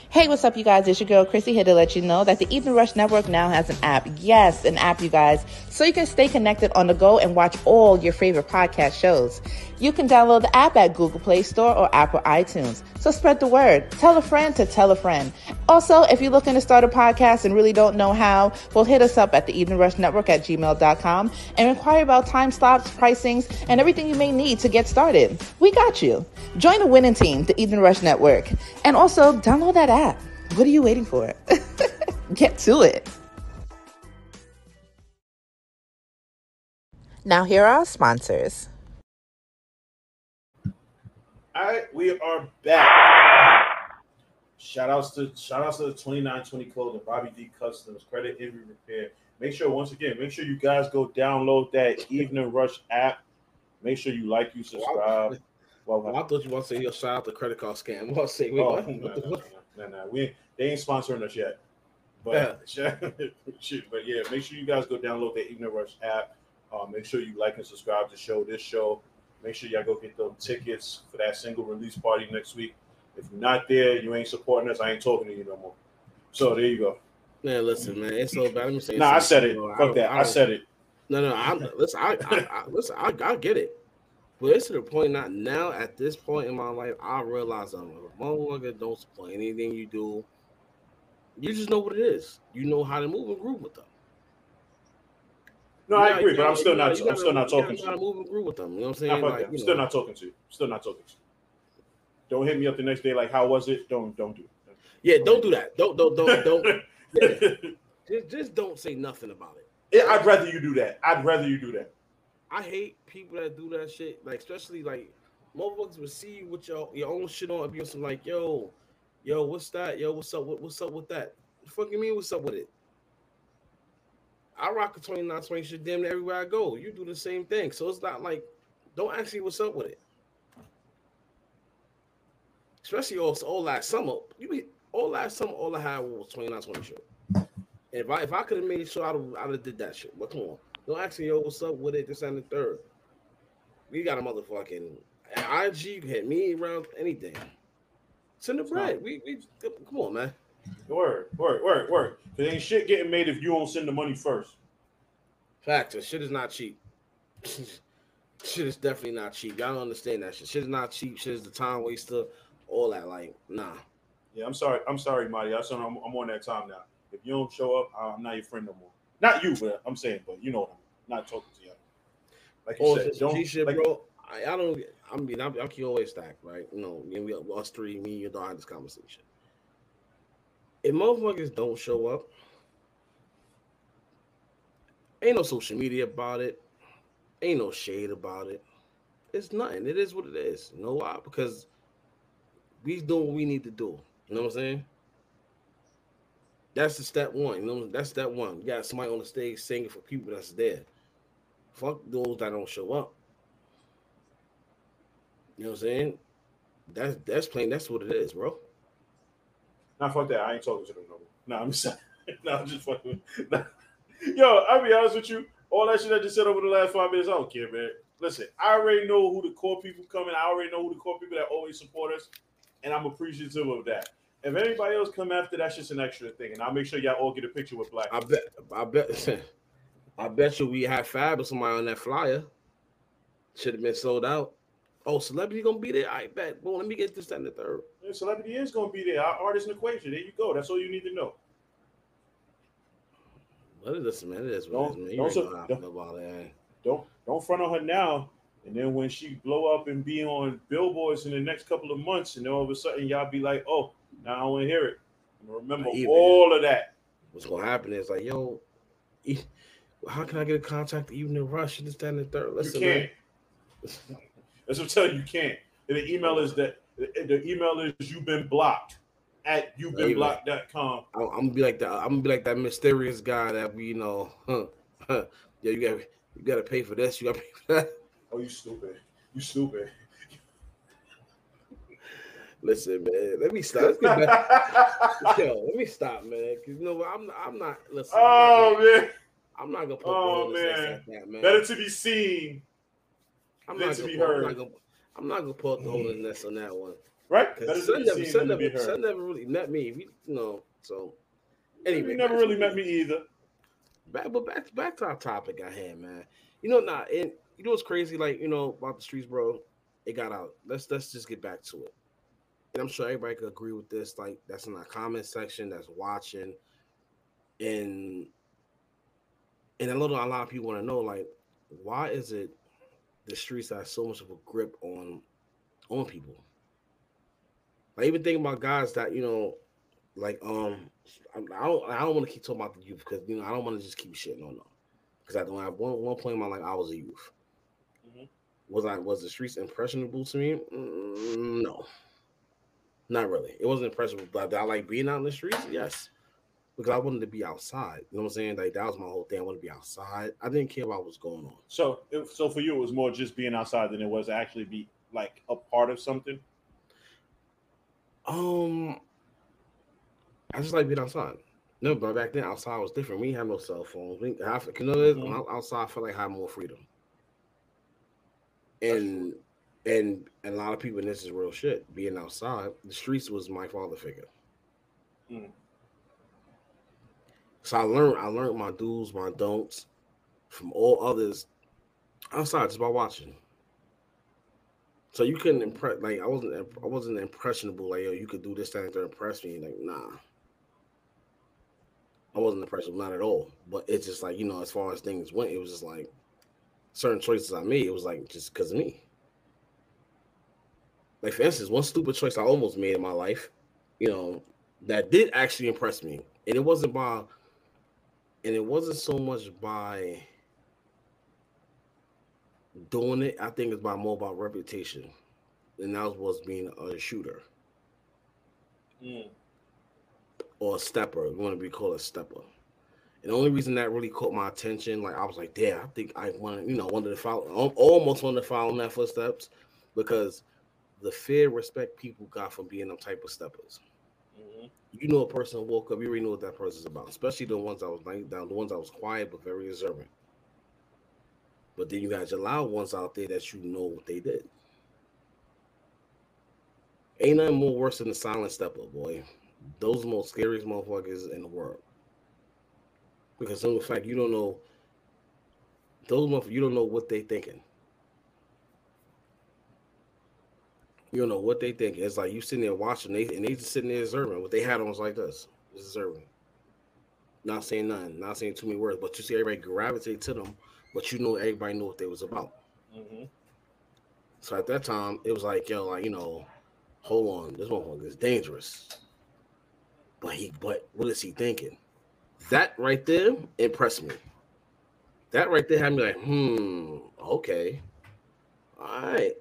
Hey, what's up, you guys? It's your girl, Chrissy, here to let you know that the Evening Rush Network now has an app. Yes, an app, you guys. So you can stay connected on the go and watch all your favorite podcast shows. You can download the app at Google Play Store or Apple iTunes. So spread the word. Tell a friend to tell a friend. Also, if you're looking to start a podcast and really don't know how, well, hit us up at the Evening Rush Network at gmail dot com and inquire about time slots, pricings, and everything you may need to get started. We got you. Join the winning team, the Evening Rush Network. And also, download that app. What are you waiting for? Get to it. Now, here are our sponsors. All right, we are back. Shout outs to shout outs to the twenty-nine twenty Clothing, Bobby D Customs, Credit Injury Repair. Make sure, once again, make sure you guys go download that Evening Rush app. Make sure you like, you subscribe. Well, well I thought you want to say your shout out to credit card scam. I'm going to say, wait, oh, what? No, what the, no, what? no, no, no. We, they ain't sponsoring us yet. But, yeah. but yeah, make sure you guys go download the Evening Rush app. Uh, make sure you like and subscribe to the show, this show. Make sure y'all go get those tickets for that single release party next week. If you're not there, you ain't supporting us, I ain't talking to you no more. So there you go. Man, listen, man, it's so bad. Let me say Nah, I said it. Bro, Fuck that. I, I said it. No, no, I'm listen. I, I, I listen. I, I get it, but it's to the point. Not now. At this point in my life, I realize I'm a motherfucker. Don't support anything you do. You just know what it is. You know how to move and groove with them. No, you I gotta, agree, but gotta, I'm still not. Gotta, I'm still not talking to you. Gotta move and groove with them. You know what I'm saying? Nah, like, I'm you still know. not talking to you. Still not talking to you. Don't hit me up the next day like, how was it? Don't don't do it. Yeah, don't do that. Don't don't don't don't. Yeah. Just, just don't say nothing about it. Yeah, I'd rather you do that. I'd rather you do that. I hate people that do that shit. Like, especially like motherfuckers will see you with your, your own shit on and be some like, yo, yo, what's that? Yo, what's up? What, what's up with that? The fuck you mean, what's up with it? I rock a twenty-nine twenty shit damn near everywhere I go. You do the same thing. So it's not like, don't ask me what's up with it. Especially all, all last summer. You be all last summer, all I had was twenty-nine twenty shit. If I if I could have made sure I'd have, I'd have did that shit. But come on. Don't ask me, yo, what's up with it, this and the third. We got a motherfucking I G, you can hit me around anything. Send the bread. We, we come on, man. Word, word, word, word. There ain't shit getting made if you don't send the money first. Fact, shit is not cheap. Shit is definitely not cheap. Y'all don't understand that shit. Shit is not cheap. Shit is the time waster. All that, like, nah. Yeah, I'm sorry. I'm sorry, Marty. I said I'm, I'm on that time now. If you don't show up, I'm not your friend no more. Not you, but I'm saying, but you know what I'm not talking to you. Like you oh, said, don't G shit, like, bro. I, I don't. I mean, I, I can always stack, right? You know, and we us three, me, you don't have this conversation. If motherfuckers don't show up, ain't no social media about it. Ain't no shade about it. It's nothing. It is what it is. You know why? Because we doing what we need to do. You know what I'm saying? That's the step one. You know, that's step one. You got somebody on the stage singing for people that's there. Fuck those that don't show up. You know what I'm saying? That's that's plain. That's what it is, bro. Nah, fuck that. I ain't talking to them no more. Nah, I'm just nah, I'm just fucking. Nah. Yo, I'll be honest with you. All that shit I just said over the last five minutes, I don't care, man. Listen, I already know who the core people coming. I already know who the core people that always support us, and I'm appreciative of that. If anybody else come after, that's just an extra thing, and I'll make sure y'all all get a picture with Black. I bet, I bet, I bet you we had Fab or somebody on that flyer. Should have been sold out. Oh, celebrity gonna be there? I bet. Well, let me get this, that, and the third. Yeah, celebrity is gonna be there. Our artist and equation. There you go. That's all you need to know. But listen, man, it is Don't what it is, man. You don't ain't so, know how I don't, feel about that. don't don't front on her now. And then when she blow up and be on billboards in the next couple of months, and then all of a sudden y'all be like, "Oh, now I want to hear it." Remember all of that. What's gonna happen is like, yo, how can I get a contact to Evening Rush and this, that, and the third? Listen, you can't. That's what I'm telling you, you can't. And the email is that the email is you've been blocked at you've been blocked dot com. I'm gonna be like that. I'm gonna be like that mysterious guy that we, you know, huh, huh, yeah, you got you got to pay for this. You got to pay for that. Oh, you stupid. You stupid. Listen, man. Let me stop. Let's get back. Yo, let me stop, man. Cause you know what? I'm I'm not. Listen. Oh I'm not gonna, man. I'm not gonna put. Oh man. Like that, man. Better to be seen I'm than not to gonna be put, heard. I'm not, gonna, I'm not gonna put the holiness on that one. Right? Better Because to son be never, seen son than to be never, heard. son never really met me. We, you know, so You anyway, never back really to- met me either. Back, but back, back to our topic at hand, man. You know, nah, and you know what's crazy, like you know about the streets, bro. It got out. Let's let's just get back to it. And I'm sure everybody could agree with this. Like that's in our comment section, that's watching, and and a little a lot of people want to know, like, why is it the streets have so much of a grip on on people? Like even thinking about guys that you know, like um, I I don't I don't want to keep talking about the youth because you know I don't want to just keep shitting on them because at one one point in my life I was a youth. Mhm. Was I was the streets impressionable to me? Mm, no, not really. It wasn't impressionable, but did I like being out in the streets? Yes, because I wanted to be outside. You know what I'm saying? Like that was my whole thing. I wanted to be outside. I didn't care about what's going on. So, if, so for you, it was more just being outside than it was actually be like a part of something. Um, I just like being outside. No, but back then outside was different. We didn't have no cell phones. We, I, you know, this, Mhm. when I- outside I felt like I had more freedom. That's And and and a lot of people, and this is real shit. Being outside, the streets was my father figure. Mm. So I learned I learned my do's, my don'ts from all others outside just by watching. So you couldn't impress like I wasn't I wasn't impressionable like yo you could do this thing to impress me like nah. I wasn't impressive, not at all. But it's just like, you know, as far as things went, it was just like certain choices I made, it was like just because of me. Like, for instance, one stupid choice I almost made in my life, you know, that did actually impress me. And it wasn't by, and it wasn't so much by doing it. I think it's by more about reputation. And that was being a shooter Mm. or a stepper. You want to be called a stepper. And the only reason that really caught my attention, like I was like, damn, I think I wanted, you know, wanted to follow, almost wanted to follow in that footsteps because the fear, respect people got from being them type of steppers. Mm-hmm. You know, a person woke up, you already know what that person's about, especially the ones that was like down, the ones that was quiet but very observant. But then you got your loud ones out there that you know what they did. Ain't nothing more worse than the silent stepper, boy. Those are the most scariest motherfuckers in the world. Because of the fact you don't know those motherfuckers, you don't know what they thinking. You don't know what they thinking. It's like you sitting there watching, they and they just sitting there observing. What they had on was like this, just observing, not saying nothing, not saying too many words. But you see everybody gravitate to them, but you know everybody knew what they was about. Mm-hmm. So at that time, it was like, yo, like you know, hold on, this motherfucker is dangerous. But he, but what is he thinking? That right there impressed me. That right there had me like, hmm, okay, all right.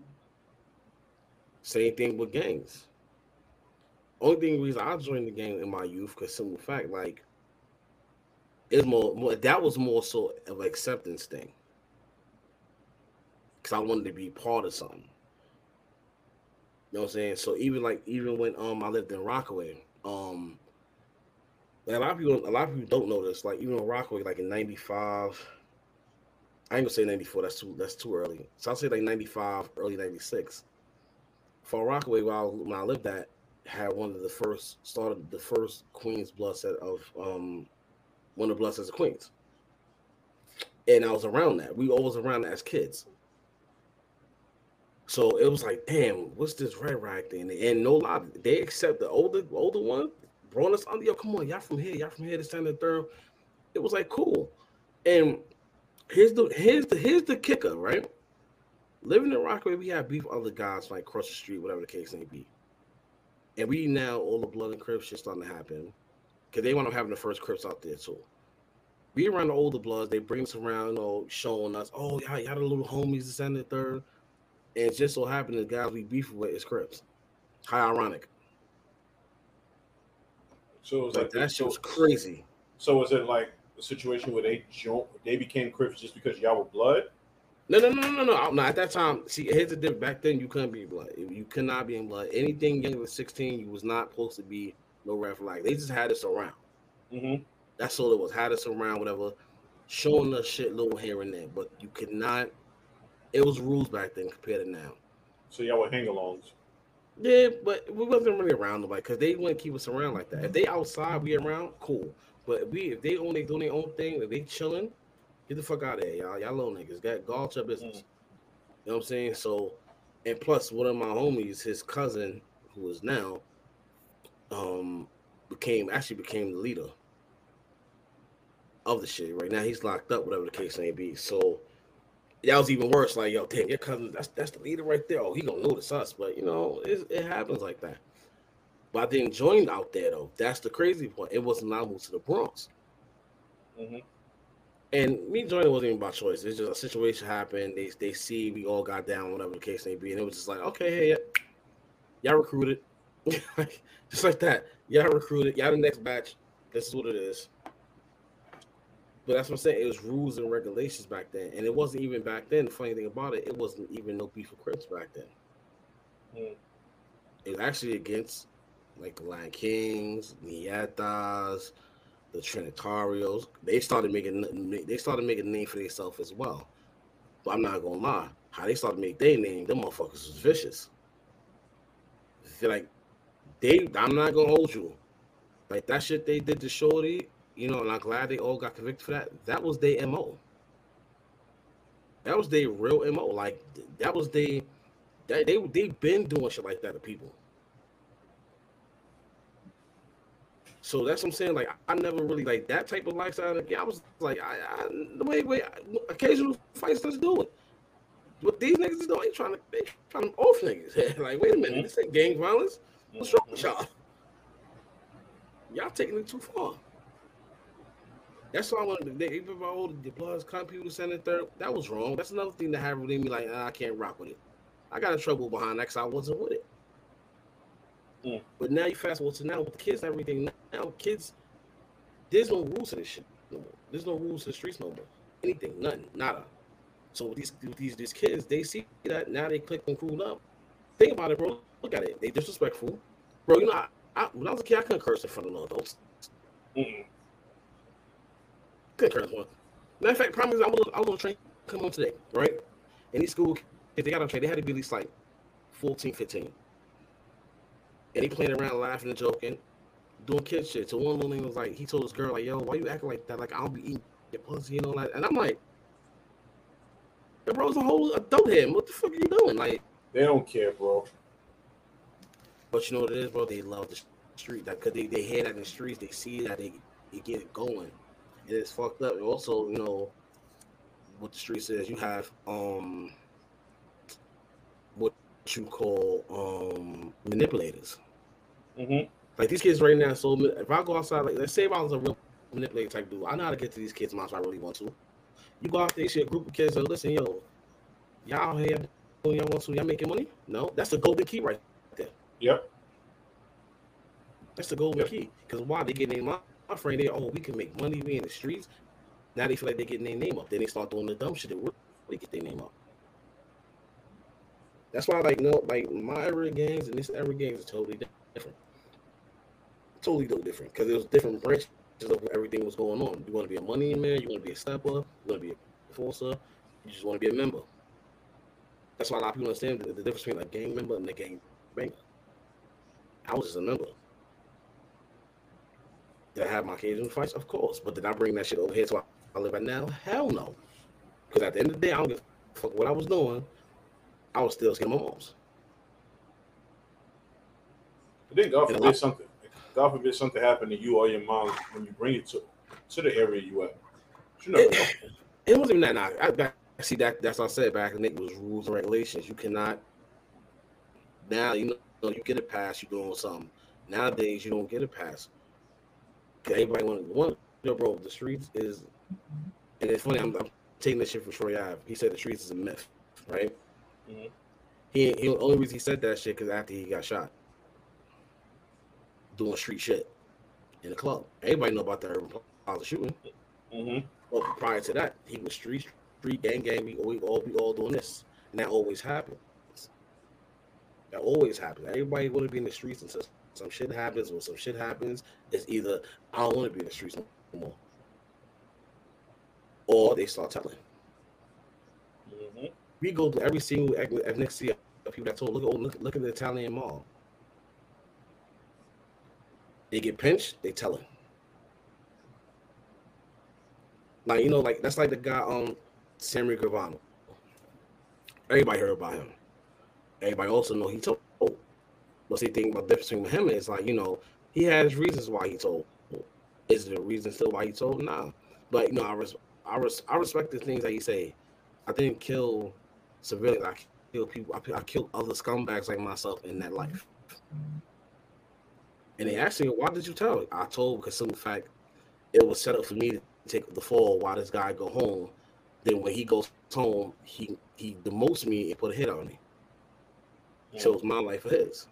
Same thing with gangs. Only thing reason I joined the gang in my youth, because simple fact, like, it's more, more that was more so of an acceptance thing. Because I wanted to be part of something. You know what I'm saying? So even like even when um I lived in Rockaway, um like a lot of people a lot of people don't know this. Like even in Rockaway, like in ninety-five, I ain't gonna say ninety-four, that's too that's too early. So I'll say like ninety-five, early ninety-six. For Rockaway, while I, when I lived at, had one of the first started the first Queens blood set of um one of the blood sets of Queens, and I was around that. We always around that as kids, so it was like, damn, what's this red rag thing? And no lie, they accept the older older one, brought us under. Yo, come on, y'all from here, y'all from here. This time the third, it was like cool. And here's the here's the here's the kicker, right? Living in Rockaway, we have beef with other guys like across the street, whatever the case may be. And we now, all the blood and Crips shit starting to happen because they want to having the first Crips out there too. We around the older bloods, they bring us around, you know, showing us, oh, y'all, y'all the little homies, this and the third. And it just so happened the guys we beef with is Crips. How ironic. So it was Like, like that so, shit was crazy. So was it like a situation where they joined, they became Crips just because y'all were blood? No, no, no, no, no, no. No, at that time, see, here's the difference. Back then, you couldn't be blood. You could not be in blood. Anything younger than sixteen, you was not supposed to be no red flag. They just had us around. Mm-hmm. That's all it was. Had us around, whatever, showing us shit little here and there. But you could not. It was rules back then compared to now. So y'all were hang-alongs. Yeah, but we wasn't really around nobody because they wouldn't keep us around like that. If they outside, we around, cool. But if we if they only doing their own thing, if they chilling, get the fuck out of here, y'all. Y'all little niggas. Got go out your business. Mm. You know what I'm saying? So, and plus, one of my homies, his cousin, who is now, um, became actually became the leader of the shit. Right now, he's locked up, whatever the case may be. So, that was even worse. Like, yo, damn, your cousin, that's that's the leader right there. Oh, he gonna notice us, but you know, it, it happens like that. But I didn't join out there though. That's the crazy point. It wasn't I moved to the Bronx. Mm-hmm. And me joining wasn't even by choice. It's just a situation happened. They they see we all got down, whatever the case may be, and it was just like, okay, hey, yeah, y'all recruited, just like that. Y'all recruited. Y'all the next batch. This is what it is. But that's what I'm saying. It was rules and regulations back then, and it wasn't even back then. The funny thing about it, it wasn't even no beef for Crips back then. Mm. It was actually against like the Lion Kings, Nietas, the Trinitarios. They started making they started making a name for themselves as well. But I'm not gonna lie, how they started making their name, them motherfuckers was vicious. I feel like they, I'm not gonna hold you. Like that shit they did to Shorty, you know, and I'm glad they all got convicted for that. That was their M O. That was their real M O. Like that was they, they they they been doing shit like that to people. So that's what I'm saying. Like I never really like that type of lifestyle. Like, yeah, I was like, I, I the way way occasional fights doesn't do it. What these niggas is doing, they trying to they trying to off niggas. Like, wait a minute, this ain't gang violence. What's wrong with y'all? Y'all taking it too far. That's why I wanted to. Even about all the Bloods, computer center third, that was wrong. That's another thing that had really me like, nah, I can't rock with it. I got in trouble behind that because I wasn't with it. Mm. But now you fast forward to now with the kids and everything. Now kids, there's no rules to this shit no more. There's no rules to the streets no more. Anything, nothing, nada. So with these with these these kids, they see that now they click and cool up. Think about it, bro. Look at it. They disrespectful, bro. You know, I, I, when I was a kid, I couldn't curse in front of no adults. Mm-mm. Couldn't curse one. Matter of fact, promise I was I was on a train come on today, right? And these school kids, they got on train, they had to be at least like fourteen, fifteen. And he playing around, laughing and joking, doing kid shit. So one little nigga was like, he told this girl, like, yo, why you acting like that? Like, I'll be eating your pussy, you know, like, and I'm like, the bro's a whole adult here. What the fuck are you doing? Like, they don't care, bro. But you know what it is, bro? They love the street. That because they, they hear that in the streets, they see that, they, they get it going. And it's fucked up. And also, you know, what the street says, you have um what you call um manipulators. Mm-hmm. Like these kids right now. So if I go outside, like let's say if I was a real manipulator type dude, I know how to get to these kids' minds if I really want to. You go out there, see a group of kids, so listen, yo, y'all here, y'all want to, y'all making money? No, that's the golden key right there. Yep. That's the golden yep. key. Because why they getting their my friend there? Oh, we can make money. We in the streets. Now they feel like they're getting their name up. Then they start doing the dumb shit that really get their name up. That's why, like, you know, like my era games and this era games is totally different. Totally different because it was different branches of everything was going on. You want to be a money man, you want to be a stepper, you want to be a enforcer, you just want to be a member. That's why a lot of people understand the, the difference between a gang member and a gang banger. I was just a member. Did I have my occasional fights? Of course. But did I bring that shit over here to where I live right now? Hell no. Because at the end of the day, I don't give a fuck what I was doing. I was still scared of my moms. But then God forbid something. God forbid something happened to you or your mom when you bring it to to the area you at. You know, it, it wasn't even that. Nah, I, I see that. That's what I said back. And it was rules and regulations. You cannot. Now you know you get a pass. You doing something. Nowadays you don't get a pass. Everybody want one. Yo, bro, the streets is, and it's funny. I'm, I'm taking this shit from Troy Ave. He said the streets is a myth, right? Mm-hmm. He, he the only reason he said that shit because after he got shot doing street shit in the club. Everybody know about the Urban Plaza shooting. Mm-hmm. But prior to that, he was street, street gang, gang. We, we all we all doing this, and that always happens. That always happens. Everybody want to be in the streets until some shit happens. When some shit happens, it's either I don't want to be in the streets no more, or they start telling. Mm-hmm. We go to every single ethnicity of people that told, look, look, look at the Italian mob. They get pinched, they tell it. Like, you know, like that's like the guy um Sammy Gravano. Everybody heard about him. Everybody also know he told. But the thing about the difference between him is like, you know, he has reasons why he told. Is there a reason still why he told? Nah. But you know, I res- I, res- I respect the things that he say. I didn't kill civilians. I killed people. I, I killed other scumbags like myself in that life. And they asked me, why did you tell? I told because some fact it was set up for me to take the fall while this guy go home. Then when he goes home, he he demotes me and put a hit on me. Yeah. Chose my life for his.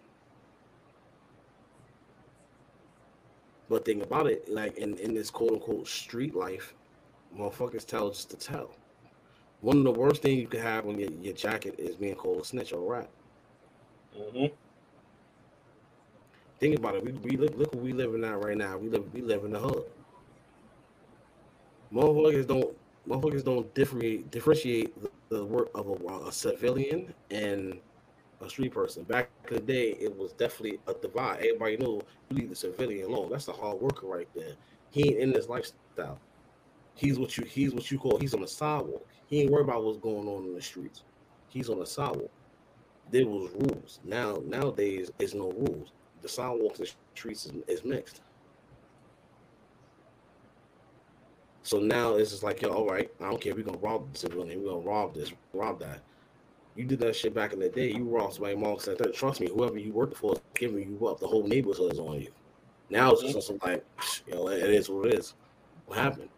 But think about it, like in, in this quote unquote street life, motherfuckers tell just to tell. One of the worst things you can have on your, your jacket is being called a snitch or a rat. Mm-hmm. Think about it. We, we look look what we living at right now. We live we live in the hood. Motherfuckers don't motherfuckers don't differentiate differentiate the, the work of a, a civilian and a street person. Back in the day, it was definitely a divide. Everybody knew you leave the civilian alone. That's a hard worker right there. He ain't in this lifestyle. He's what you he's what you call he's on the sidewalk. He ain't worried about what's going on in the streets. He's on the sidewalk. There was rules. Now nowadays there's no rules. The sidewalks and streets is, is mixed. So now it's just like, yo, all right, I don't care. We're gonna rob the civilian. We're gonna rob this, rob that. You did that shit back in the day. You robbed somebody's mom said that. Trust me, whoever you work for is giving you up. The whole neighborhood is on you. Now it's just something like, you know, it is what it is. What happened?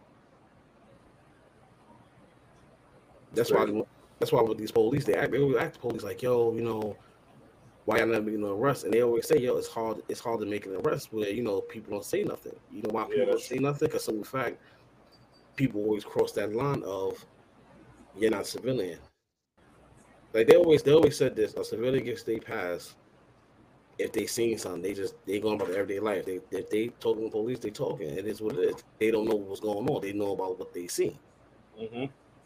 That's why. That's why with these police, they act. They always act the police like, yo, you know, why y'all not making an arrest? And they always say, yo, it's hard. It's hard to make an arrest where you know people don't say nothing. You know why people yeah, don't say nothing? Because some fact, people always cross that line of you're not civilian. Like they always, they always said this: a civilian gets they pass if they seen something. They just they going about their everyday life. They if they talking to police, they talking. It is what it is. They don't know what's going on. They know about what they see. Mm-hmm.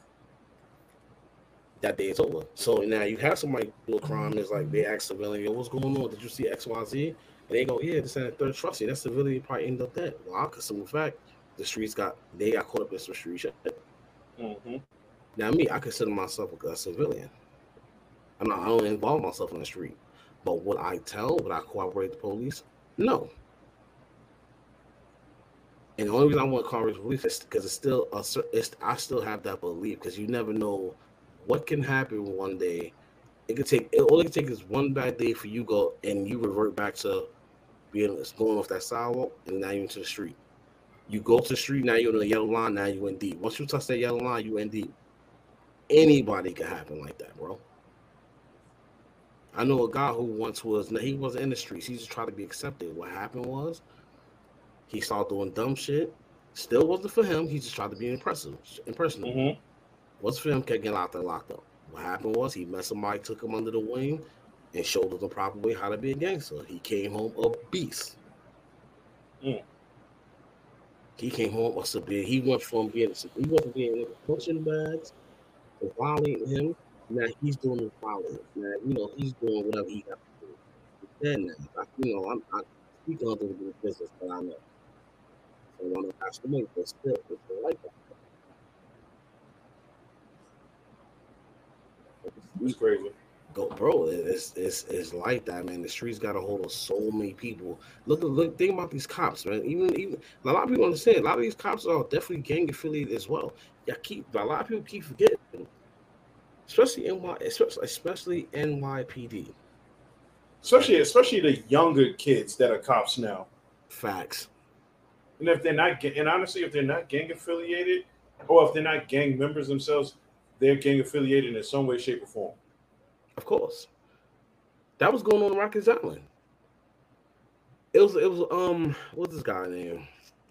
That day is over. So now you have somebody do a crime. It's like they ask civilian, "Yo, what's going on? Did you see X, Y, Z?" And they go, "Yeah, this and that third. Trust me, that civilian probably end up dead." Well, because some fact, the streets got they got caught up in some street shit. Mm-hmm. Now me, I consider myself a civilian. I'm not, I don't involve myself in the street. But would I tell? Would I cooperate with the police? No. And the only reason I want to cooperate with police is because it's still a, it's, I still have that belief because you never know what can happen one day. It could take all it can take is one bad day for you go and you revert back to being going off that sidewalk and now you're into the street. You go to the street, now you're in the yellow line, now you in deep. Once you touch that yellow line, you in deep. Anybody can happen like that, bro. I know a guy who once was, he wasn't in the streets. He just tried to be accepted. What happened was he started doing dumb shit. Still wasn't for him. He just tried to be impressive, impersonal. Mm-hmm. What's for him, kept getting locked and locked up. What happened was he met somebody, took him under the wing, and showed him the proper way how to be a gangster. He came home a beast. Mm. He came home a severe. He went from being, he went from being punching bags to violating him. Now he's doing the violence. Now, you know, he's doing whatever he got to do. Then now, you know, I'm, I'm speaking on the business that I know. So I'm not asking money, but still, it's like that. It's crazy. Go, bro. It's it's it's like that, man. The streets got a hold of so many people. Look, look. Think about these cops, man. Even even a lot of people understand. A lot of these cops are definitely gang affiliated as well. Yeah, keep a lot of people keep forgetting. Especially N Y, especially, especially N Y P D. Especially, especially the younger kids that are cops now. Facts. And if they're not, and honestly, if they're not gang affiliated, or if they're not gang members themselves, they're gang affiliated in some way, shape, or form. Of course. That was going on in Rikers Island. It was, it was, um, what's this guy name?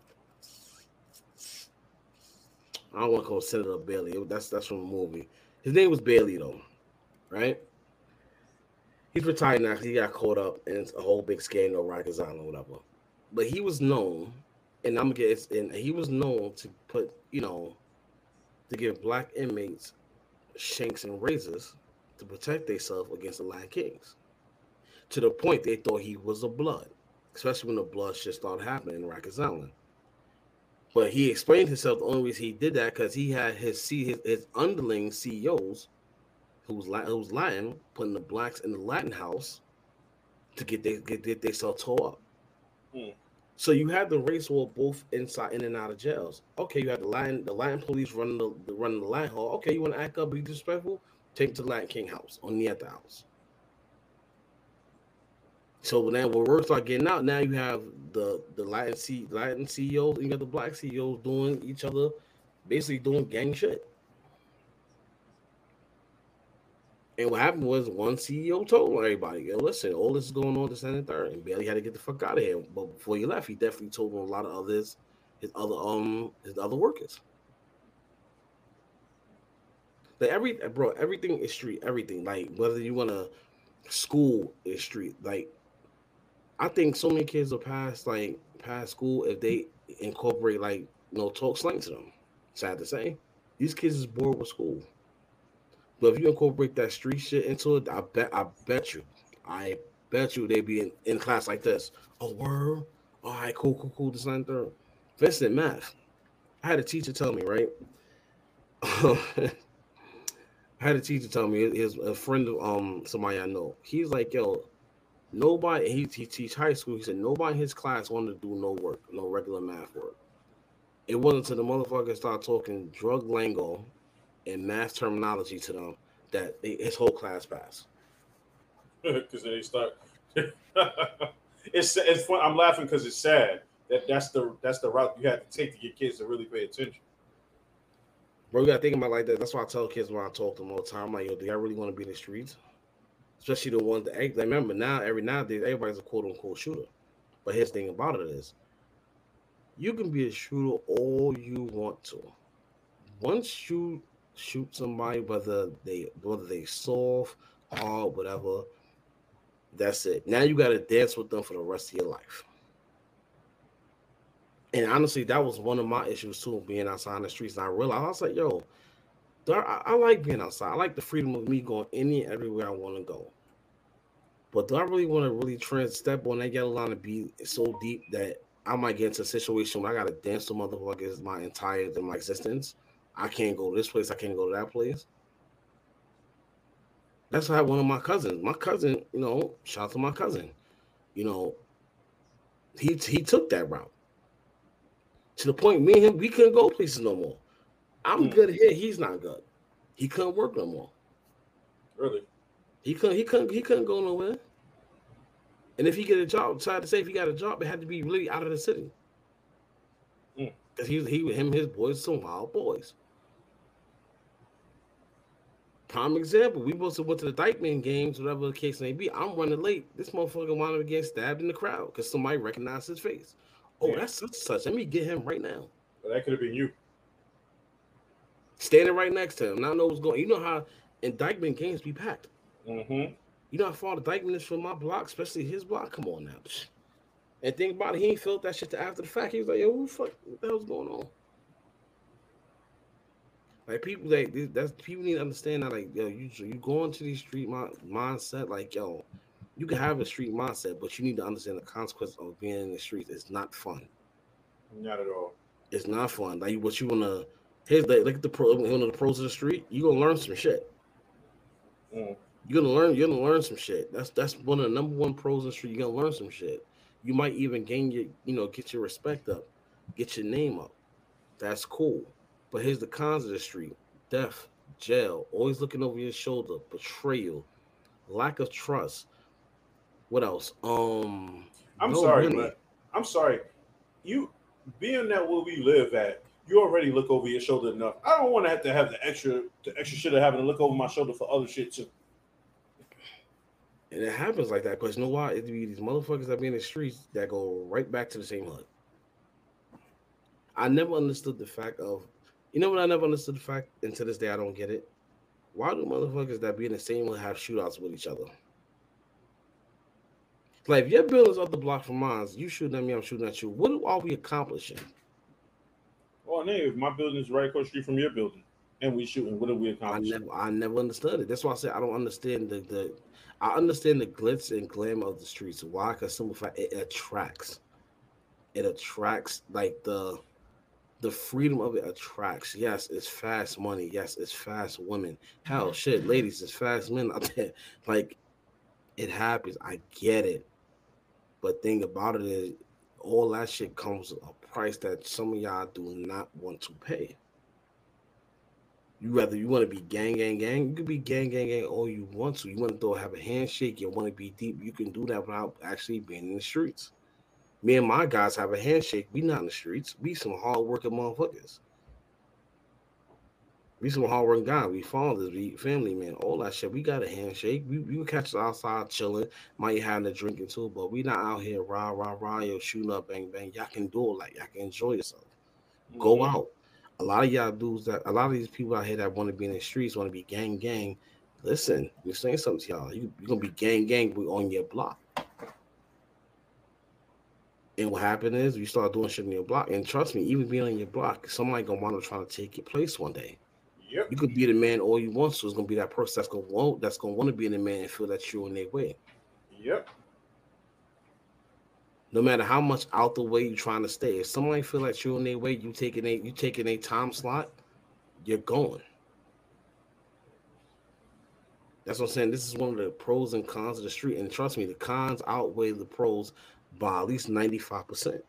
I don't want to call Senator Bailey. It, that's that's from a movie. His name was Bailey, though, right? He's retired now. He got caught up in a whole big scandal, Rikers Island or whatever. But he was known, and I'm gonna get, and he was known to put, you know, to give black inmates shanks and razors to protect themselves against the Latin Kings. To the point they thought he was a blood, especially when the blood shit started happening in Rikers Island. But he explained himself the only reason he did that because he had his his, his underling C E Os who was who was Latin putting the blacks in the Latin house to get they get, get themselves tore up. Hmm. So you had the race war both inside in and out of jails. Okay, you had the Latin the Latin police running the, the running the Latin hall. Okay, you want to act up, be disrespectful, take it to the Latin King house or near the house. So now when word start getting out, now you have the the Latin C Latin C E Os and you got the black C E Os doing each other, basically doing gang shit. And what happened was one C E O told everybody, yo, listen, all this is going on this and the third, and Bailey had to get the fuck out of here. But before he left, he definitely told a lot of others, his other um his other workers. Like every bro, everything is street, everything. Like whether you wanna school is street. Like I think so many kids will pass like past school if they incorporate like you know talk slang to them. Sad to say, these kids is bored with school. But if you incorporate that street shit into it, I bet, I bet you, I bet you they be in, in class like this. Oh, word. All right, cool, cool, cool. This and third. For instance, math. I had a teacher tell me, right? I had a teacher tell me, his a friend of um somebody I know. He's like, yo, nobody. He he teach high school. He said nobody in his class wanted to do no work, no regular math work. It wasn't until the motherfucker started talking drug lingo and math terminology to them that they, his whole class passed. Because they start. it's it's fun. I'm laughing because it's sad that that's the that's the route you have to take to get kids to really pay attention. Bro, you gotta think about it like that. That's why I tell kids when I talk to them all the time. I'm like, yo, do y'all really want to be in the streets? Especially the ones that like, remember now, every nowadays, everybody's a quote unquote shooter. But here's the thing about it is, you can be a shooter all you want to. Once you shoot somebody, whether they whether they soft, hard, whatever, that's it. Now you gotta dance with them for the rest of your life. And honestly, that was one of my issues too, being outside in the streets. And I realized I was like, yo, I, I like being outside. I like the freedom of me going any and everywhere I want to go. But do I really want to really trans step on that yellow line and be so deep that I might get into a situation where I gotta dance to motherfuckers my entire my existence? I can't go to this place. I can't go to that place. That's why one of my cousins. My cousin, you know, shout out to my cousin. You know, he he took that route to the point. Me and him, we couldn't go places no more. I'm mm. good here. He's not good. He couldn't work no more. Really? He couldn't. He couldn't. He couldn't go nowhere. And if he get a job, sad to say, if he got a job, it had to be really out of the city. Because mm. he, he, him, and his boys, some wild boys. Prime example, we must have went to the Dykeman games, whatever the case may be. I'm running late. This motherfucker wanted to get stabbed in the crowd because somebody recognized his face. Oh, yeah. That's such such. Let me get him right now. Well, that could have been you. Standing right next to him. Now I know what's going. You know how in Dykeman games be packed. Mm-hmm. You know how far the Dykeman is from my block, especially his block. Come on now. And think about it, he ain't felt that shit to after the fact. He was like, yo, what the fuck? What the hell's going on? Like people, like that's people need to understand that. Like yo, you you go into these street mindset. Like yo, you can have a street mindset, but you need to understand the consequence of being in the streets. It's not fun. Not at all. It's not fun. Like what you wanna. Here's the look at the pro. One of the pros of the street. You are gonna learn some shit. Mm. You're gonna learn. You're gonna learn some shit. That's that's one of the number one pros of the street. You're gonna learn some shit. You might even gain your, you know, get your respect up, get your name up. That's cool. But here's the cons of the street: death, jail, always looking over your shoulder, betrayal, lack of trust. What else? Um, I'm no sorry, money. But I'm sorry. You being that where we live at, you already look over your shoulder enough. I don't want to have to have the extra, the extra shit of having to look over my shoulder for other shit too. And it happens like that because you know why? It be these motherfuckers that be in the streets that go right back to the same hood. I never understood the fact of. You know what I never understood the fact, and to this day I don't get it. Why do motherfuckers that be in the same will have shootouts with each other? Like if your building's up the block from mine, you shooting at me, I'm shooting at you. What are we accomplishing? Well, name if my building's right across the street from your building. And we shooting. What are we I accomplishing? never, I never understood it. That's why I said I don't understand the, the I understand the glitz and glam of the streets. Why? Because simple fact, it attracts. It attracts like the the freedom of it attracts. Yes, it's fast money. Yes, it's fast women. Hell, shit, ladies, it's fast men out there. Like it happens. I get it, but thing about it is, all that shit comes with a price that some of y'all do not want to pay. You rather you want to be gang, gang, gang. You can be gang, gang, gang all you want to. You want to throw have a handshake. You want to be deep. You can do that without actually being in the streets. Me and my guys have a handshake. We not in the streets. We some hard working motherfuckers. We some hard working guys. We fathers. We family man. All that shit. We got a handshake. We we catch us outside chilling. Might having a drinking too, but we not out here rah rah rah yo shooting up bang bang. Y'all can do it like y'all can enjoy yourself. Go Mhm. out. A lot of y'all dudes that a lot of these people out here that want to be in the streets want to be gang gang. Listen, you're saying something to y'all. You, you're gonna be gang gang on your block. And what happened is you start doing shit in your block. And trust me, even being on your block, somebody gonna want to try to take your place one day. Yep. You could be the man all you want, so it's gonna be that person that's gonna want that's gonna want to be in the man and feel that you're in their way. Yep. No matter how much out the way you're trying to stay. If somebody feel like you're in their way, you taking a you taking a time slot, you're going. That's what I'm saying. This is one of the pros and cons of the street. And trust me, the cons outweigh the pros by at least ninety-five percent.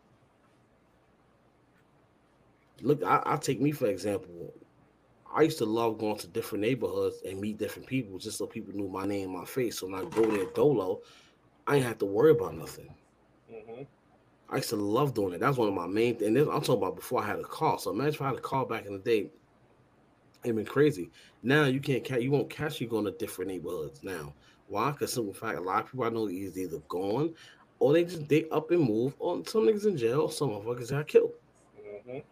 Look, I, I'll take me for example. I used to love going to different neighborhoods and meet different people just so people knew my name and my face. So when I go there dolo, I ain't have to worry about nothing. Mm-hmm. I used to love doing it. That's one of my main things. I'm talking about before I had a car. So imagine if I had a car back in the day. It'd been crazy. Now you can't catch. You won't catch you going to different neighborhoods now. Why? Because simple fact, a lot of people I know is either gone or they just they up and move. Or some niggas in jail. Some motherfuckers got killed. Mm-hmm. You know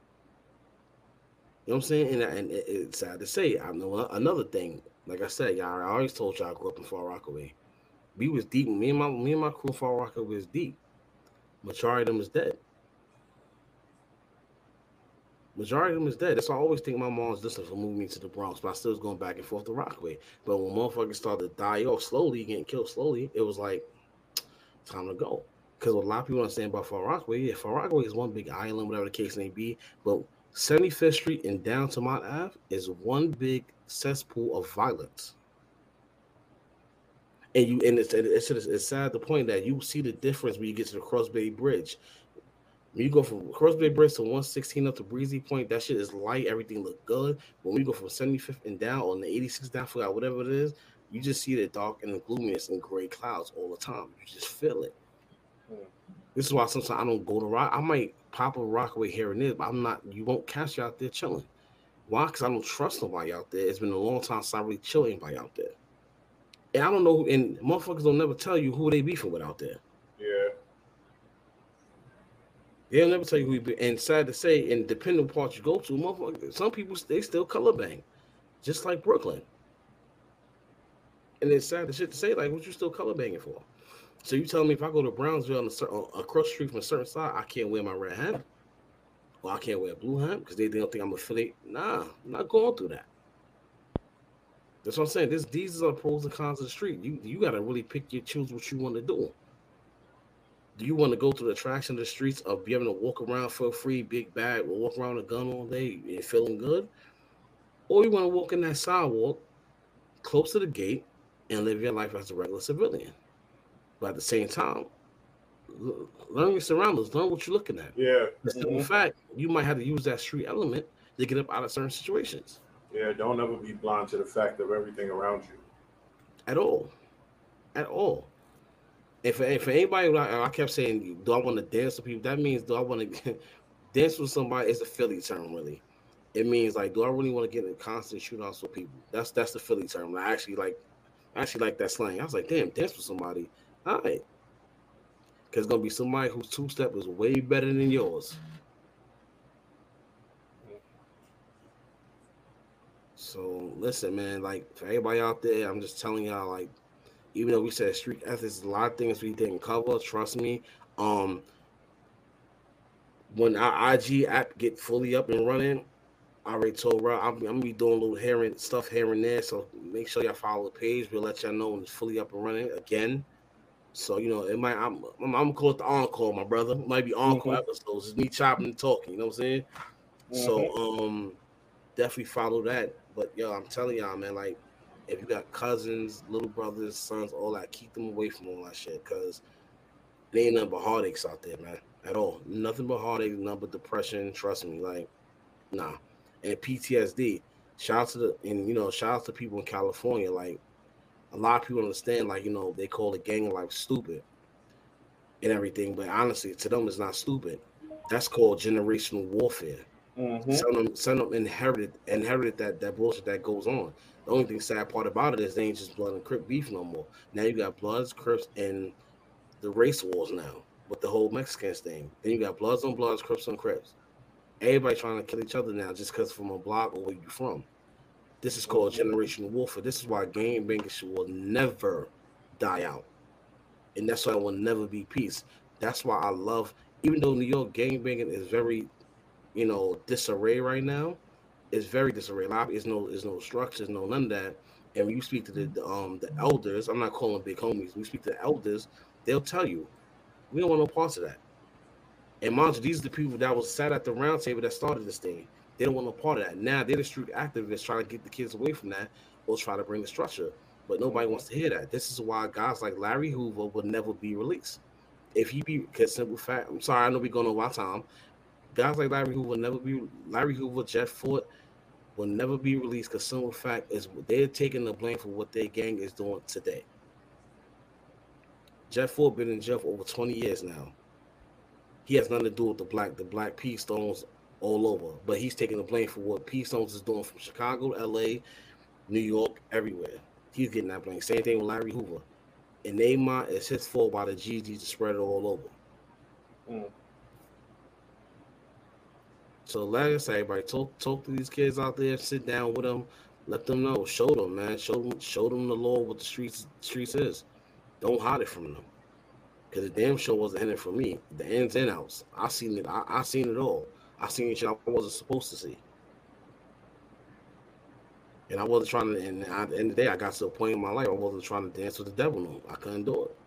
what I'm saying? And, and it, it's sad to say. I know another thing. Like I said, y'all. I always told y'all I grew up in Far Rockaway. We was deep. Me and my me and my crew in Far Rockaway was deep. Majority of them is dead. Majority of them is dead. That's why I always think my mom's listening for moving me to the Bronx, but I still was going back and forth to Rockaway. But when motherfuckers started to die off slowly, getting killed slowly, it was like time to go. Because what a lot of people understand about Far Rockaway, yeah, Far Rockaway is one big island, whatever the case may be. But seventy-fifth Street and down to Mount Ave is one big cesspool of violence. And you and it's, it's it's sad to the point that you see the difference when you get to the Cross Bay Bridge. When you go from Cross Bay Bridge to one sixteen up to Breezy Point, that shit is light. Everything look good. When we go from seventy-fifth and down on the eighty-sixth down, forgot whatever it is, you just see the dark and the gloominess and gray clouds all the time. You just feel it. Hmm. This is why sometimes I don't go to rock. I might pop a Rockaway here and there, but I'm not. You won't catch you out there chilling. Why? Because I don't trust nobody out there. It's been a long time since I really chill anybody out there. And I don't know. And motherfuckers don't never tell you who they beefing with out there. Yeah. They'll never tell you who you be. And sad to say, and depending on part you go to, motherfuckers, some people they still color bang, just like Brooklyn. And it's sad to shit to say, like, what you still color banging for? So you telling me if I go to Brownsville on a certain, across the street from a certain side, I can't wear my red hat, or I can't wear a blue hat because they, they don't think I'm affiliated? Nah, I'm not going through that. That's what I'm saying. This these are the pros and cons of the street. You you got to really pick your choose what you want to do. Do you want to go to the attraction of the streets of being able to walk around for free, big bag, or walk around with a gun all day and feeling good? Or you want to walk in that sidewalk close to the gate and live your life as a regular civilian? But at the same time, learn your surroundings, learn what you're looking at. Yeah. The simple mm-hmm. fact, you might have to use that street element to get up out of certain situations. Yeah, don't ever be blind to the fact of everything around you. At all. At all. And for, and for anybody, I kept saying, do I want to dance with people? That means, do I want to dance with somebody? It's a Philly term, really. It means, like, do I really want to get in constant shootouts with people? That's that's the Philly term. I actually like, I actually like that slang. I was like, damn, dance with somebody. All right. Because it's going to be somebody whose two-step is way better than yours. So, listen, man, like, for everybody out there, I'm just telling y'all, like, even though we said street ethics, a lot of things we didn't cover, trust me. Um, when our I G app get fully up and running, I already told Rob I'm, I'm gonna be doing a little here and stuff here and there. So make sure y'all follow the page. We'll let y'all know when it's fully up and running again. So you know, it might I'm I'm, I'm gonna call it the encore, my brother. It might be encore Mhm. episodes. It's me chopping and talking. You know what I'm saying? So Mhm. um, definitely follow that. But yo, I'm telling y'all, man, like if you got cousins, little brothers, sons, all that, keep them away from all that shit because there ain't nothing but heartaches out there, man. At all, nothing but heartache, nothing but depression. Trust me, like nah. And P T S D. Shout out to the and you know, shout out to people in California. Like a lot of people understand, like you know, they call the gang life stupid and everything, but honestly, to them, it's not stupid. That's called generational warfare. Mhm. Some of them, some of them inherited inherited that that bullshit that goes on. The only thing sad part about it is they ain't just blood and crip beef no more. Now you got Bloods, Crips, and the race wars now with the whole Mexicans thing. Then you got Bloods on Bloods, Crips on Crips. Everybody trying to kill each other now just because from a block or where you from. This is called Mhm. generational warfare. This is why gang banging shit will never die out, and that's why it will never be peace. That's why I love, even though New York gang banging is very, you know, disarray right now. It's very disarray. A lot, it's no, it's no structures, no none of that. And when you speak to the, the um the elders, I'm not calling big homies. We speak to the elders, they'll tell you we don't want no parts of that. And mind you, these are the people that was sat at the round table that started this thing. They don't want no part of that. Now they're the street activists trying to get the kids away from that or try to bring the structure. But nobody Mhm. wants to hear that. This is why guys like Larry Hoover will never be released. If he be, because simple fact, I'm sorry, I know we're going over our time. Guys like Larry Hoover will never be, Larry Hoover, Jeff Fort will never be released because simple fact is they're taking the blame for what their gang is doing today. Jeff Fort been in jail for over twenty years now. He has nothing to do with the black the black P Stones all over, but he's taking the blame for what P Stones is doing from Chicago, L A, New York, everywhere. He's getting that blame. Same thing with Larry Hoover. And Neymar is his fault by the G G to spread it all over. Mhm. So like I say, everybody talk talk to these kids out there, sit down with them, let them know, show them, man, show them, show them the law, what the streets streets is. Don't hide it from them. Cause the damn show wasn't in it for me. The ins and outs. I seen it. I, I seen it all. I seen shit I wasn't supposed to see. And I wasn't trying to. And at the end of the day, I got to a point in my life I wasn't trying to dance with the devil. No, I couldn't do it.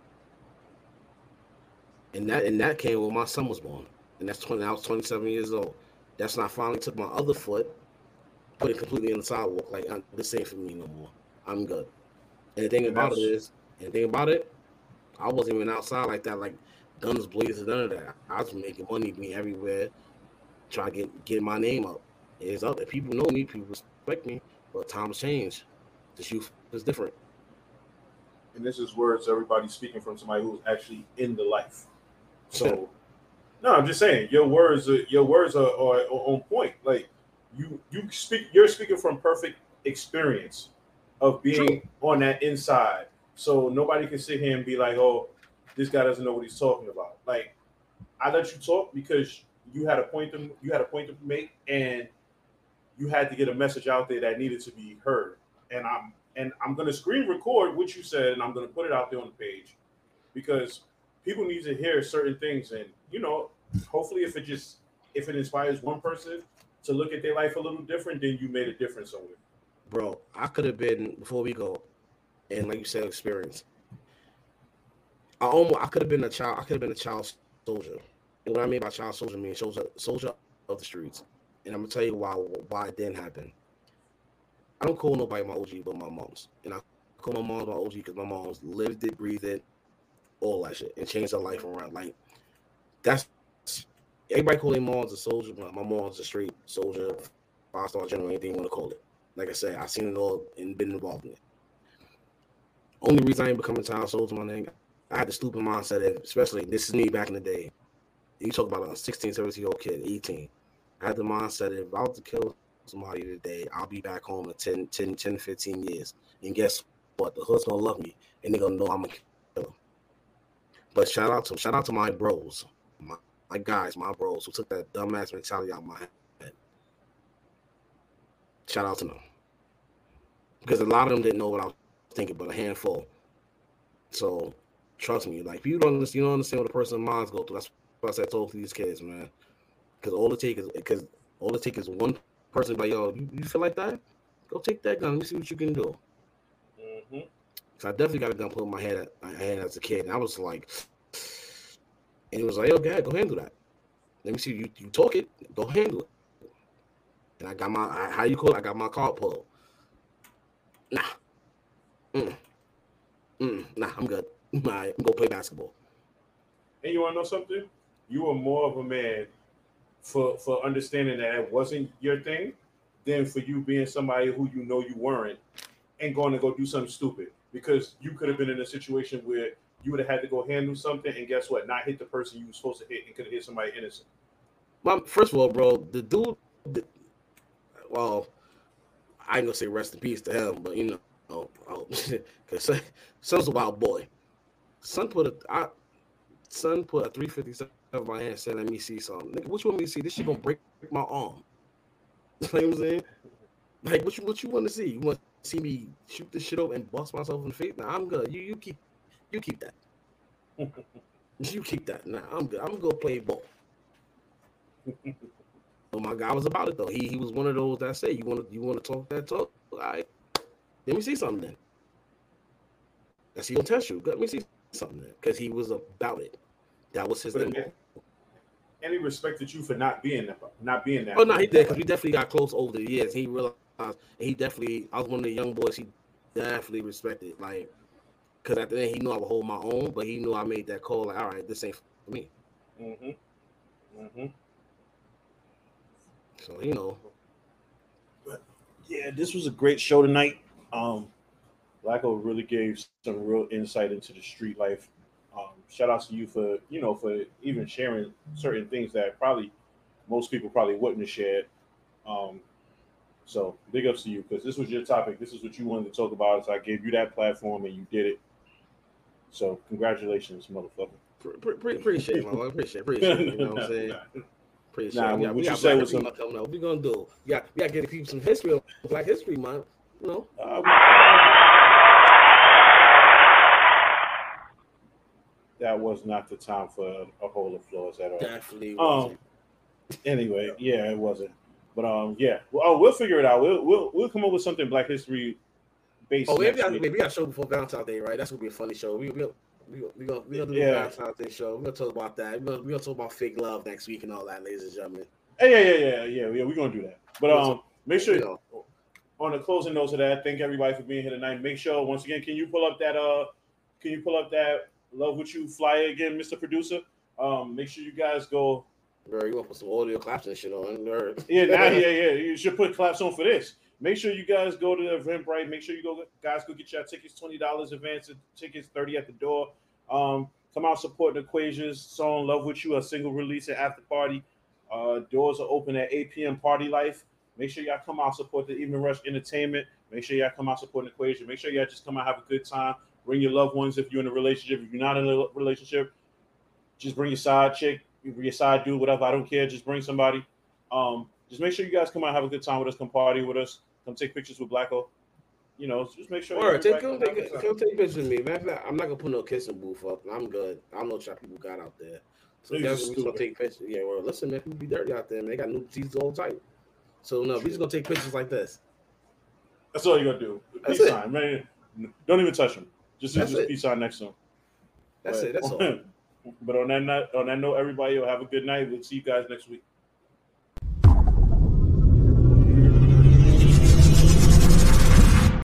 And that and that came when my son was born. And that's twenty. I was twenty-seven years old. That's when I finally took my other foot, put it completely in the sidewalk. Like I'm, this ain't for me no more. I'm good. And the thing And about it that's is, and the thing about it, I wasn't even outside like that, like guns blazing, none of that. I was making money, being everywhere, trying to get get my name up. It's up there. People know me, people respect me, but times change. This youth is different. and this is words everybody speaking from somebody who's actually in the life. So no, I'm just saying your words are, your words are, are, are on point. Like you you speak you're speaking from perfect experience of True. being on that inside. So nobody can sit here and be like, "Oh, this guy doesn't know what he's talking about." Like I let you talk because you had a point to you had a point to make, and you had to get a message out there that needed to be heard. And I'm and I'm gonna screen record what you said, and I'm gonna put it out there on the page because people need to hear certain things, and you know, hopefully, if it just if it inspires one person to look at their life a little different, then you made a difference somewhere. Bro, I could have been before we go, and like you said, experience. I almost I could have been a child. I could have been a child soldier. And what I mean by child soldier, I mean soldier soldier of the streets. And I'm gonna tell you why why it didn't happen. I don't call nobody my O G but my mom's, and I call my mom my O G because my mom's lived it, breathed it, all that shit, and changed her life around. Like that's everybody call their moms a soldier, but my mom's a straight soldier, five star general, anything you want to call it. Like I said, I've seen it all and been involved in it. Only reason I ain't become a child soldier, my name, I had the stupid mindset of, especially this is me back in the day. You talk about a sixteen, seventeen year old kid, eighteen. I had the mindset if I was to kill somebody today, I'll be back home in ten, ten, ten, fifteen years. And guess what? The hood's gonna love me and they're gonna know I'm a killer. But shout out to shout out to my bros, my, my guys, my bros who took that dumbass mentality out of my head. Shout out to them. Because a lot of them didn't know what I was thinking, but a handful. So trust me, like you don't understand, you don't understand what a person's minds go through. That's what I said, talk to these kids, man. Because all it take is because all it take is one person like, yo, you, you feel like that? Go take that gun. Let me see what you can do. Mm-hmm. So I definitely got a gun put in my head, my head as a kid. And I was like, and it was like, yo, go ahead, go handle that. Let me see you. You talk it, go handle it. And I got my, I, how you call it? I got my card pulled. Nah. Mm. Mm. Nah, I'm good. Nah, I'm gonna play basketball. And you want to know something? You were more of a man for for understanding that it wasn't your thing than for you being somebody who you know you weren't and going to go do something stupid. Because you could have been in a situation where you would have had to go handle something and guess what? Not hit the person you were supposed to hit and could have hit somebody innocent. Well, first of all, bro, the dude, the, well, I ain't gonna say rest in peace to him, but you know, because oh, son's a wild boy. Son put a, I, son put a three fifty-seven in my hand, said, "Let me see something." Nigga, what you want me to see? This shit gonna break my arm. You know what I'm saying? Like, what you what you want to see? You want to see me shoot this shit over and bust myself in the face? Nah, I'm good. You you keep you keep that. You keep that. Nah, I'm good. I'm gonna go play ball. Oh my guy was about it though. He he was one of those that say, "You want to you want to talk that talk? All right, let me see something then." That's he gonna test you. Let me see something then, because he was about it. That was his thing. And he respected you for not being that. Not being that. Oh no, he did, because we definitely got close over the years. He realized, and he definitely. I was one of the young boys. He definitely respected, like, because at the end he knew I would hold my own, but he knew I made that call. Like, all right, this ain't for me. Mm-hmm. Mm-hmm. So you know. But yeah, this was a great show tonight. Um, Blacko really gave some real insight into the street life. Um, shout out to you for you know for even sharing certain things that probably most people probably wouldn't have shared. Um, so big ups to you, because this was your topic. This is what you wanted to talk about. So I gave you that platform and you did it. So congratulations, motherfucker. Pre- pre- appreciate it, man. Appreciate, appreciate it. You know what I'm saying? Appreciate nah, it. We got, what we you got say Black was History some... Month coming up. What we gonna do? We got we got to get people some history of Black History Month. You know. Uh, that was not the time for a whole of floors at all. Definitely wasn't. Um, anyway, yeah, it wasn't. But um, yeah, well, oh, we'll figure it out. We'll we'll we'll come up with something Black History based. Oh, maybe we got a show before Valentine's Day, right? That's gonna be a funny show. We we we we gonna we gonna do yeah. the Valentine's Day show. We're gonna talk about that. We're gonna, we gonna talk about fake love next week and all that, ladies and gentlemen. Hey, yeah, yeah, yeah, yeah, yeah. We're gonna do that. But um, make sure you know. On the closing notes of that, thank everybody for being here tonight. Make sure once again, can you pull up that uh, can you pull up that Love With You flyer again, Mister Producer? Um, make sure you guys go. Bro, you want to put some audio claps and shit on? Or... yeah, now, yeah, yeah. You should put claps on for this. Make sure you guys go to the Eventbrite. Make sure you go, guys, go get your tickets. Twenty dollars advance tickets, thirty at the door. Um, come out support the Equations song "Love With You," a single release at after party. Uh, doors are open at eight p.m. Party Life. Make sure y'all come out support the Evening Rush Entertainment. Make sure y'all come out support the Equation. Make sure y'all just come out have a good time. Bring your loved ones if you're in a relationship. If you're not in a relationship, just bring your side chick, your side dude, whatever. I don't care. Just bring somebody. Um, just make sure you guys come out have a good time with us. Come party with us. Come take pictures with Blacko. You know, just make sure. Or take come take, come take pictures with me. Man, I'm not gonna put no kissing booth up. I'm good. I don't know what y'all people got out there. So you guys gonna take pictures. Yeah, well, listen, man, people be dirty out there, man. They got new teeth all tight. So no, we just gonna take pictures like this. That's all you gotta do. That's peace it. sign, man. Don't even touch them. Just That's just it. peace sign next to them. That's but, it. That's all. But on that note, on that note, everybody will have a good night. We'll see you guys next week.